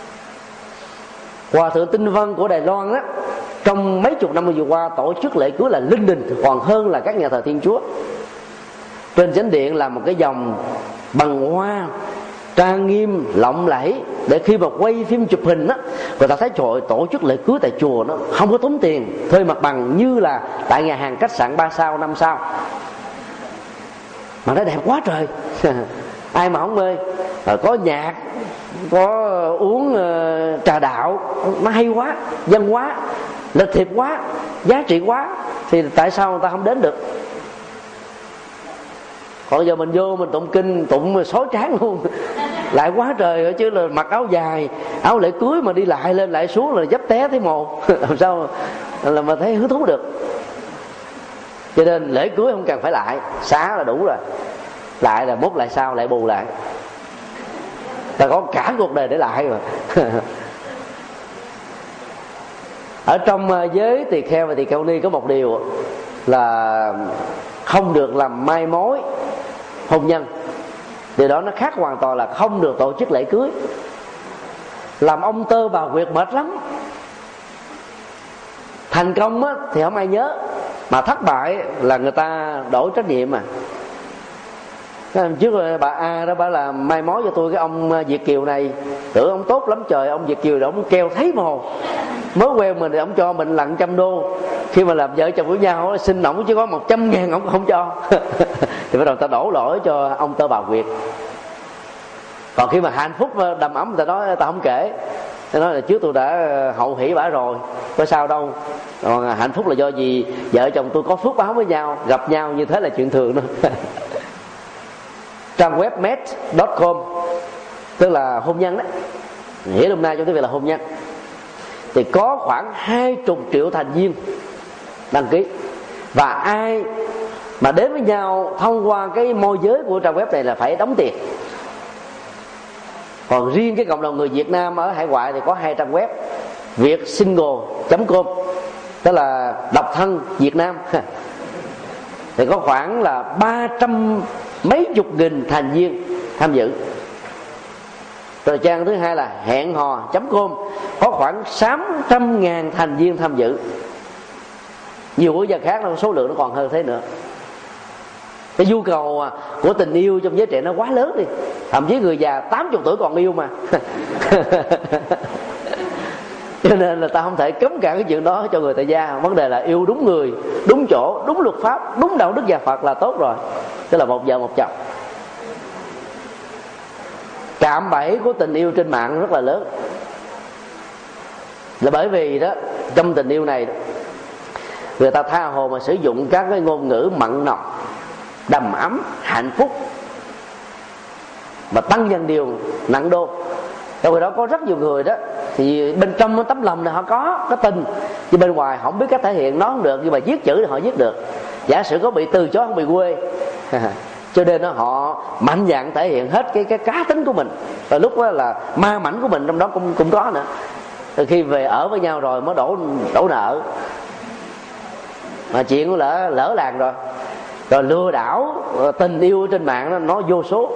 Hòa thượng Tinh Vân của Đài Loan đó, trong mấy chục năm vừa qua tổ chức lễ cưới là linh đình còn hơn là các nhà thờ Thiên Chúa. Trên chánh điện là một cái dòng bằng hoa trang nghiêm lộng lẫy, để khi mà quay phim chụp hình á, người ta thấy trời ơi, tổ chức lễ cưới tại chùa nó không có tốn tiền, thuê mặt bằng như là tại nhà hàng khách sạn 3 sao 5 sao, mà nó đẹp quá trời. Ai mà không mê. Có nhạc, có uống trà đạo, nó hay quá, văn hóa, lịch thiệp quá, giá trị quá, thì tại sao người ta không đến được? Còn giờ mình vô mình tụng kinh, tụng xói tráng luôn, lại quá trời. Chứ là mặc áo dài, áo lễ cưới mà đi lại lên lại xuống là dấp té thấy mồ. Làm sao là mà thấy hứng thú được? Cho nên lễ cưới không cần phải lại, xá là đủ rồi. Lại là mốt lại sau, lại bù lại. Ta có cả cuộc đời để lại mà. Ở trong giới tỳ kheo và tỳ kheo ni có một điều là không được làm mai mối hôn nhân. Điều đó nó khác hoàn toàn là không được tổ chức lễ cưới. Làm ông tơ bà quyệt mệt lắm. Thành công á, thì không ai nhớ, mà thất bại là người ta đổ trách nhiệm mà. Trước rồi bà A đó, bà là mai mối cho tôi cái ông Việt kiều này, tưởng ông tốt lắm trời. Ông Việt kiều đó ông kêu thấy mồ, mới quen mình thì ông cho mình là 100 đô. Khi mà làm vợ chồng với nhau xin ổng chỉ có 100.000 ổng không cho. Thì bắt đầu ta đổ lỗi cho ông tơ bà Việt. Còn khi mà hạnh phúc đầm ấm, ta nói ta không kể, ta nói là trước tôi đã hậu hỷ bả rồi, có sao đâu. Còn hạnh phúc là do gì? Vợ chồng tôi có phước báo với nhau, gặp nhau như thế là chuyện thường đó. Trang web met.com tức là hôn nhân đấy, nghĩa hôm nay trong tiếng Việt là hôn nhân, thì có khoảng 20 triệu thành viên đăng ký. Và ai mà đến với nhau thông qua cái môi giới của trang web này là phải đóng tiền. Còn riêng cái cộng đồng người Việt Nam ở hải ngoại thì có 2 trang web: vietsingle.com tức là độc thân Việt Nam thì có khoảng là 300 mấy chục nghìn thành viên tham dự. Rồi trang thứ hai là hẹn hò.com có khoảng 600.000 thành viên tham dự. Nhiều quốc gia khác số lượng nó còn hơn thế nữa. Cái nhu cầu của tình yêu trong giới trẻ nó quá lớn đi, thậm chí người già 80 tuổi còn yêu mà. Cho nên là ta không thể cấm cản cái chuyện đó cho người tại gia. Vấn đề là yêu đúng người, đúng chỗ, đúng luật pháp, đúng đạo đức nhà Phật là tốt rồi. Tức là một vợ một chồng. Cạm bẫy của tình yêu trên mạng rất là lớn, là bởi vì đó, trong tình yêu này người ta tha hồ mà sử dụng các cái ngôn ngữ mặn nọc, đầm ấm, hạnh phúc, mà tăng dần điều nặng đô. Trong khi đó có rất nhiều người đó thì bên trong tấm lòng này họ có tình, nhưng bên ngoài không biết cách thể hiện, nó không được, nhưng mà viết chữ thì họ viết được. Giả sử có bị từ chối không bị quê cho nên nó họ mạnh dạn thể hiện hết cái cá tính của mình. Và lúc đó là ma mảnh của mình trong đó cũng có nữa. Từ khi về ở với nhau rồi mới đổ nợ, mà chuyện lỡ làng rồi. Rồi lừa đảo tình yêu trên mạng nó vô số.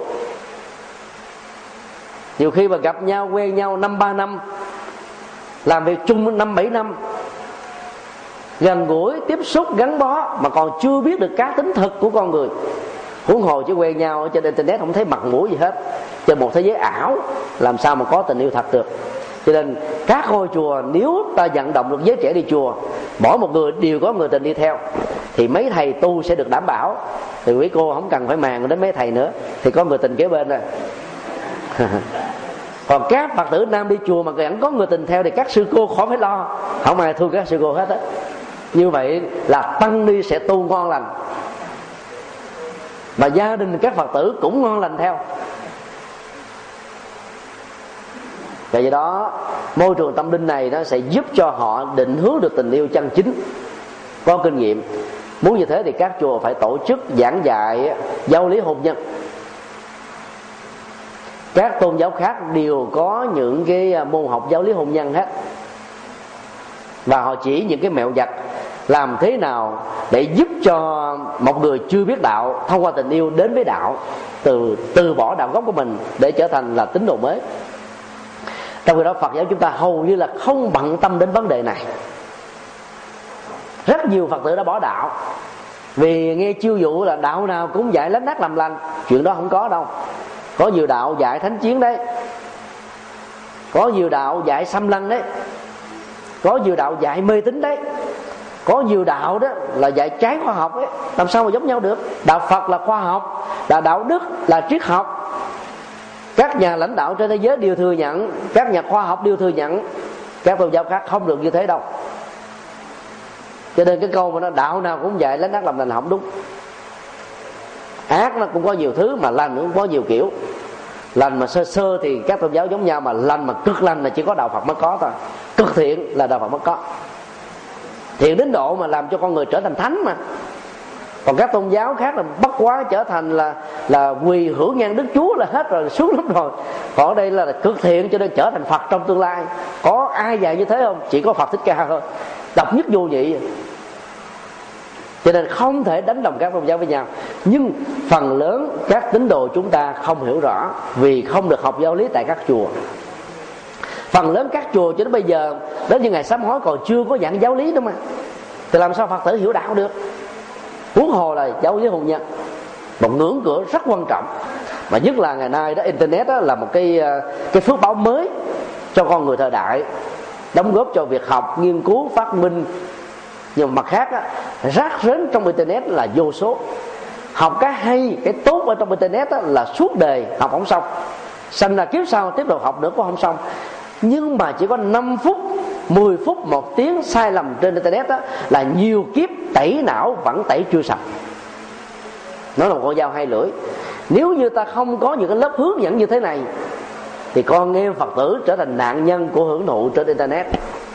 Nhiều khi mà gặp nhau quen nhau 5-3 năm, làm việc chung 5-7 năm, gần gũi tiếp xúc gắn bó mà còn chưa biết được cá tính thật của con người. Huống hồ chứ quen nhau trên internet không thấy mặt mũi gì hết, trên một thế giới ảo làm sao mà có tình yêu thật được. Cho nên các ngôi chùa nếu ta vận động được giới trẻ đi chùa, mỗi một người đều có người tình đi theo, thì mấy thầy tu sẽ được đảm bảo. Thì quý cô không cần phải màng đến mấy thầy nữa, thì có người tình kế bên rồi. Còn các Phật tử nam đi chùa mà vẫn có người tình theo thì các sư cô khỏi phải lo, không ai thua các sư cô hết á. Như vậy là tăng ni sẽ tu ngon lành. Và gia đình các Phật tử cũng ngon lành theo. Và do đó môi trường tâm linh này nó sẽ giúp cho họ định hướng được tình yêu chân chính, có kinh nghiệm. Muốn như thế thì các chùa phải tổ chức giảng dạy giáo lý hôn nhân. Các tôn giáo khác đều có những cái môn học giáo lý hôn nhân hết, và họ chỉ những cái mẹo vặt làm thế nào để giúp cho một người chưa biết đạo thông qua tình yêu đến với đạo, từ bỏ đạo gốc của mình để trở thành là tín đồ mới. Trong khi đó Phật giáo chúng ta hầu như là không bận tâm đến vấn đề này. Rất nhiều Phật tử đã bỏ đạo vì nghe chiêu dụ là đạo nào cũng dạy lánh ác làm lành. Chuyện đó không có đâu. Có nhiều đạo dạy thánh chiến đấy, có nhiều đạo dạy xâm lăng đấy, có nhiều đạo dạy mê tín đấy, có nhiều đạo đó là dạy trái khoa học ấy. Làm sao mà giống nhau được? Đạo Phật là khoa học, là đạo đức, là triết học. Các nhà lãnh đạo trên thế giới đều thừa nhận, các nhà khoa học đều thừa nhận. Các tôn giáo khác không được như thế đâu. Cho nên cái câu mà nó đạo nào cũng dạy lánh ác làm lành không đúng. Ác nó cũng có nhiều thứ, mà lành cũng có nhiều kiểu. Lành mà sơ sơ thì các tôn giáo giống nhau, mà lành mà cực lành là chỉ có đạo Phật mới có thôi. Cực thiện là đạo Phật mới có. Thiện đến độ mà làm cho con người trở thành thánh mà. Còn các tôn giáo khác là bất quá trở thành là quỳ hưởng ngang Đức Chúa là hết rồi, xuống lắm rồi. Còn ở đây là cực thiện cho nên trở thành Phật trong tương lai. Có ai dạy như thế không? Chỉ có Phật Thích Ca thôi, độc nhất vô nhị. Cho nên không thể đánh đồng các tôn giáo với nhau. Nhưng phần lớn các tín đồ chúng ta không hiểu rõ, vì không được học giáo lý tại các chùa. Phần lớn các chùa cho đến bây giờ, đến như ngày sám hối còn chưa có giảng giáo lý nữa mà, thì làm sao Phật tử hiểu đạo được? Huống hồ là giáo lý hôn nhân, một ngưỡng cửa rất quan trọng. Mà nhất là ngày nay đó, internet đó là một cái phước báo mới cho con người thời đại, đóng góp cho việc học, nghiên cứu, phát minh. Nhưng mà mặt khác á, rác rến trong internet là vô số. Học cái hay, cái tốt ở trong internet á, là suốt đời học không xong, sanh ra kiếp sau tiếp tục học nữa cũng không xong. Nhưng mà chỉ có 5 phút, 10 phút, 1 tiếng sai lầm trên internet á, là nhiều kiếp tẩy não vẫn tẩy chưa sạch. Nó là một con dao hai lưỡi. Nếu như ta không có những cái lớp hướng dẫn như thế này, thì con em Phật tử trở thành nạn nhân của hưởng thụ trên internet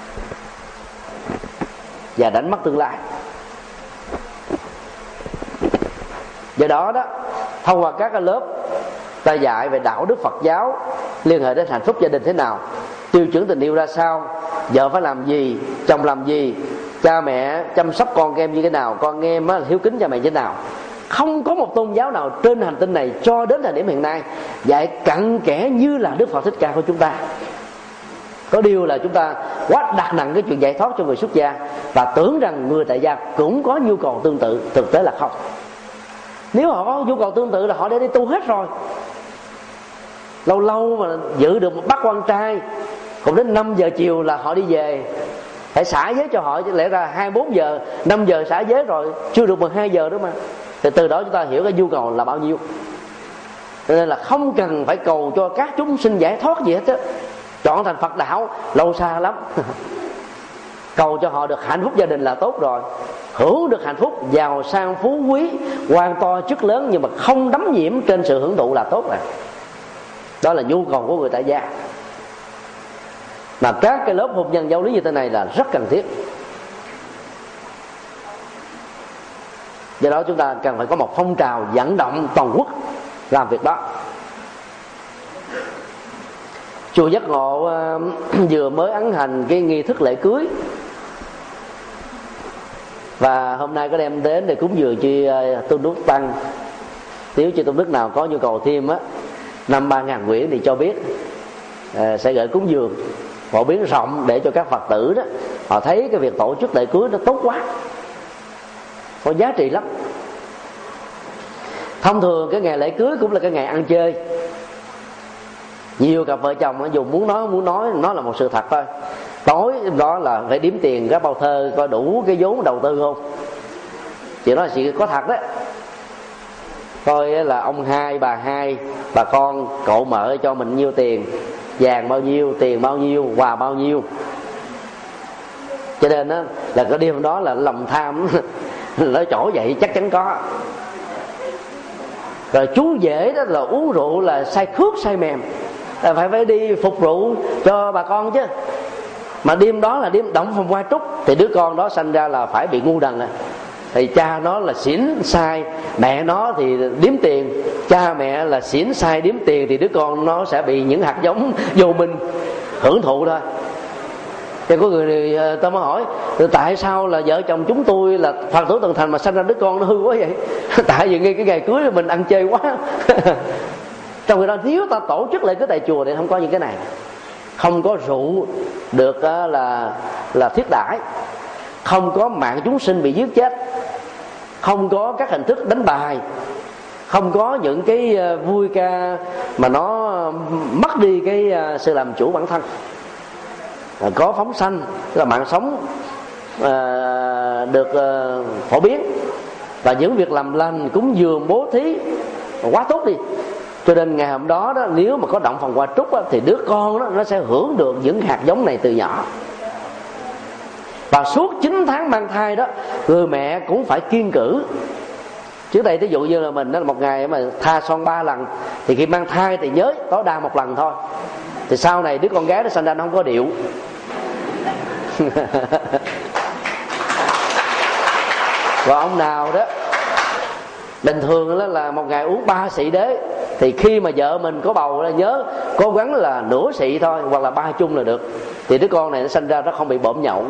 và đánh mất tương lai. Do đó đó, thông qua các cái lớp ta dạy về đạo đức Phật giáo, liên hệ đến hạnh phúc gia đình thế nào, tiêu chuẩn tình yêu ra sao, vợ phải làm gì, chồng làm gì, cha mẹ chăm sóc con em như thế nào, con em hiếu kính cha mẹ như thế nào. Không có một tôn giáo nào trên hành tinh này cho đến thời điểm hiện nay dạy cặn kẽ như là Đức Phật Thích Ca của chúng ta. Có điều là chúng ta quá đặt nặng cái chuyện giải thoát cho người xuất gia, và tưởng rằng người tại gia cũng có nhu cầu tương tự. Thực tế là không. Nếu họ có nhu cầu tương tự là họ đã đi tu hết rồi. Lâu lâu mà giữ được một bát quan trai, cũng đến 5 giờ chiều là họ đi về, phải xả giới cho họ. Chứ lẽ ra 24 giờ, 5 giờ xả giới rồi, chưa được 12 giờ nữa mà. Thì từ đó chúng ta hiểu cái nhu cầu là bao nhiêu. Cho nên là không cần phải cầu cho các chúng sinh giải thoát gì hết á, chọn thành Phật đạo lâu xa lắm. Cầu cho họ được hạnh phúc gia đình là tốt rồi. Hưởng được hạnh phúc, giàu sang phú quý, quan to chức lớn, nhưng mà không đắm nhiễm trên sự hưởng thụ là tốt rồi. Đó là nhu cầu của người tại gia. Mà các cái lớp hôn nhân giáo lý như thế này là rất cần thiết. Do đó chúng ta cần phải có một phong trào vận động toàn quốc làm việc đó. Chùa Giác Ngộ vừa mới ấn hành cái nghi thức lễ cưới, và hôm nay có đem đến để cúng dường chi tôn đức tăng. Nếu chi tôn đức nào có nhu cầu thêm á, 5-3 quyển thì cho biết, sẽ gửi cúng dường phổ biến rộng để cho các Phật tử đó họ thấy cái việc tổ chức lễ cưới nó tốt quá, có giá trị lắm. Thông thường cái ngày lễ cưới cũng là cái ngày ăn chơi. Nhiều cặp vợ chồng dù muốn nói không muốn nói, nó là một sự thật thôi. Tối đó là phải đếm tiền các bao thơ coi đủ cái vốn đầu tư không. Chuyện đó là sự có thật đó. Coi là ông hai, bà hai, bà con, cậu mợ cho mình nhiêu tiền, vàng bao nhiêu, tiền bao nhiêu, quà bao nhiêu. Cho nên đó, là cái đêm đó là lòng tham nó trỗi dậy chắc chắn có. Rồi chú rể đó là uống rượu là say khước say mềm, là phải đi phục rượu cho bà con chứ. Mà đêm đó là đêm động phòng hoa trúc, thì đứa con đó sanh ra là phải bị ngu đần. Thì cha nó là xỉn sai, mẹ nó thì điếm tiền. Cha mẹ là xỉn sai điếm tiền, thì đứa con nó sẽ bị những hạt giống vô minh hưởng thụ thôi. Thì có người ta mới hỏi, tại sao là vợ chồng chúng tôi là Phật tử Tần Thành mà sanh ra đứa con nó hư quá vậy? Tại vì ngay cái ngày cưới mình ăn chơi quá. Trong người ta thiếu ta tổ chức lại cái tại chùa thì không có những cái này. Không có rượu được là thiết đãi, không có mạng chúng sinh bị giết chết, không có các hình thức đánh bài, không có những cái vui ca mà nó mất đi cái sự làm chủ bản thân. Có phóng sanh, tức là mạng sống được phổ biến, và những việc làm lành cúng dường bố thí quá tốt đi. Cho nên ngày hôm đó, nếu mà có động phòng hoa trúc đó, thì đứa con đó, nó sẽ hưởng được những hạt giống này từ nhỏ. Và suốt 9 tháng mang thai đó, người mẹ cũng phải kiêng cữ. Trước đây ví dụ như là mình đó, một ngày mà tha son 3 lần, thì khi mang thai thì nhớ tối đa 1 lần thôi. Thì sau này đứa con gái nó sinh ra nó không có điệu. Và ông nào đó bình thường đó là một ngày uống 3 xị đế, thì khi mà vợ mình có bầu là nhớ cố gắng là nửa xị thôi, hoặc là 3 chung là được. Thì đứa con này nó sinh ra nó không bị bộm nhậu.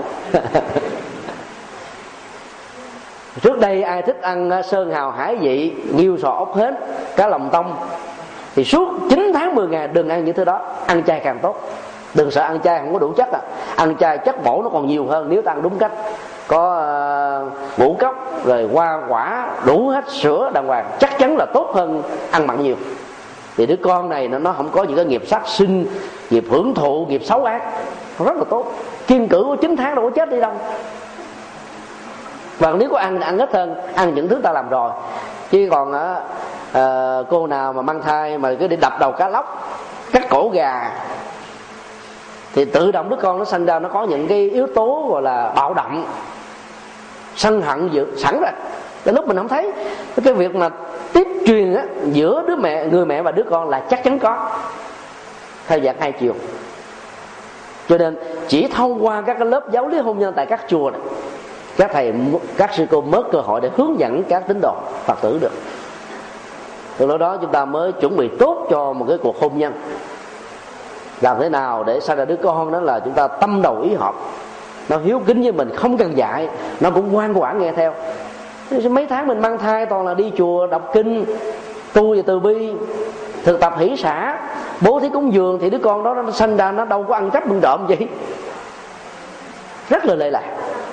Trước đây ai thích ăn sơn hào hải vị, nghêu sò ốc hến, cá lòng tông, thì suốt 9 tháng 10 ngày đừng ăn những thứ đó. Ăn chay càng tốt. Đừng sợ ăn chay không có đủ chất. Ăn chay chất bổ nó còn nhiều hơn nếu ta ăn đúng cách. Có ngũ cốc rồi hoa quả đủ hết, sữa đàng hoàng, chắc chắn là tốt hơn ăn mặn nhiều. Thì đứa con này nó không có những cái nghiệp sát sinh, nghiệp hưởng thụ, nghiệp xấu ác, rất là tốt. Kiêng cữ của 9 tháng đâu có chết đi đâu. Và nếu có ăn thì ăn ít hơn, ăn những thứ ta làm rồi. Chứ còn cô nào mà mang thai mà cứ đi đập đầu cá lóc, cắt cổ gà, thì tự động đứa con nó sinh ra nó có những cái yếu tố gọi là bạo động, sân hận sẵn rồi. Đến lúc mình không thấy cái việc mà tiếp truyền giữa người mẹ và đứa con là chắc chắn có, theo dạng hai chiều. Cho nên chỉ thông qua các cái lớp giáo lý hôn nhân tại các chùa này, các thầy, các sư cô mới cơ hội để hướng dẫn các tín đồ Phật tử được. Từ lúc đó chúng ta mới chuẩn bị tốt cho một cái cuộc hôn nhân. Làm thế nào để sinh ra đứa con đó là chúng ta tâm đầu ý hợp, nó hiếu kính với mình, không cần dạy, nó cũng ngoan ngoãn nghe theo. Mấy tháng mình mang thai toàn là đi chùa đọc kinh, tu và từ bi, thực tập hỷ xả, bố thí cúng dường, thì đứa con đó nó sinh ra nó đâu có ăn cắp mừng trộm gì. Rất là lệ lạc.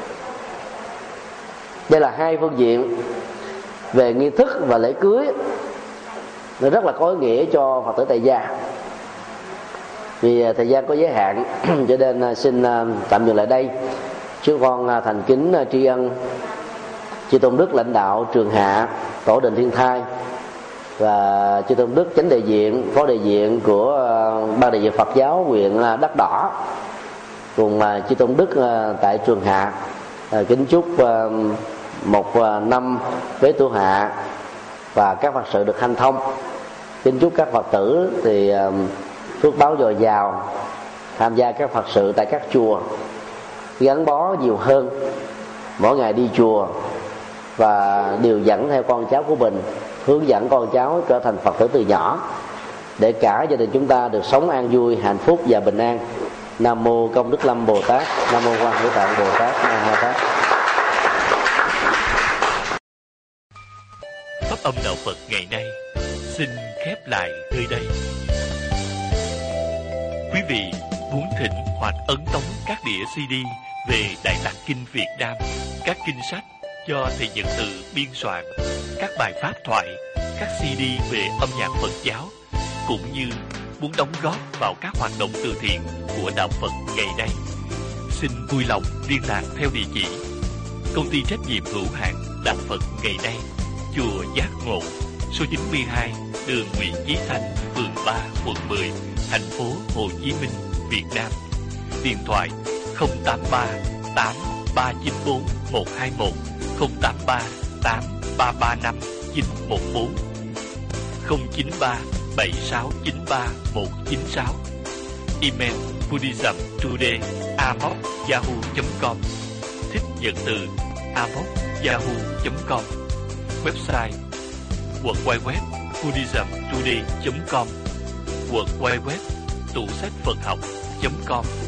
Đây là hai phương diện về nghi thức và lễ cưới, nó rất là có ý nghĩa cho Phật tử tại gia. Vì thời gian có giới hạn cho nên xin tạm dừng lại đây. Chúng con thành kính tri ân chư Tôn Đức lãnh đạo Trường Hạ, Tổ đình Thiên Thai, và chư Tôn Đức chánh đại diện, phó đại diện của ban đại diện Phật giáo huyện Đất Đỏ, cùng chư Tôn Đức tại Trường Hạ. Kính chúc một năm với tu hạ và các Phật sự được hanh thông. Kính chúc các Phật tử thì phước báo dồi dào, tham gia các Phật sự tại các chùa, gắn bó nhiều hơn, mỗi ngày đi chùa và điều dẫn theo con cháu của mình, hướng dẫn con cháu trở thành Phật tử từ nhỏ, để cả gia đình chúng ta được sống an vui, hạnh phúc và bình an. Nam mô Công Đức Lâm Bồ Tát, Nam mô Quan Hữu Tạng Bồ Tát, Nam mô Tát. Pháp âm đạo Phật ngày nay xin khép lại nơi đây. Quý vị muốn thỉnh hoặc ấn tống các đĩa CD về Đại Tạng Kinh Việt Nam, các kinh sách do thầy Nhật Từ biên soạn, các bài pháp thoại, các CD về âm nhạc Phật giáo, cũng như muốn đóng góp vào các hoạt động từ thiện của đạo Phật ngày nay, xin vui lòng liên lạc theo địa chỉ Công ty trách nhiệm hữu hạn Đạo Phật ngày nay, chùa Giác Ngộ, số 92, đường Nguyễn Chí Thanh, phường 3, quận 10, thành phố Hồ Chí Minh, Việt Nam. Điện thoại 083 8394 121, 083 8335 914. 093 7693 196. Email buddhismtoday@yahoo.com. Thích nhận từ yahoo.com. Website www.buddhismtoday.com, www.tủ sách Phật học.com.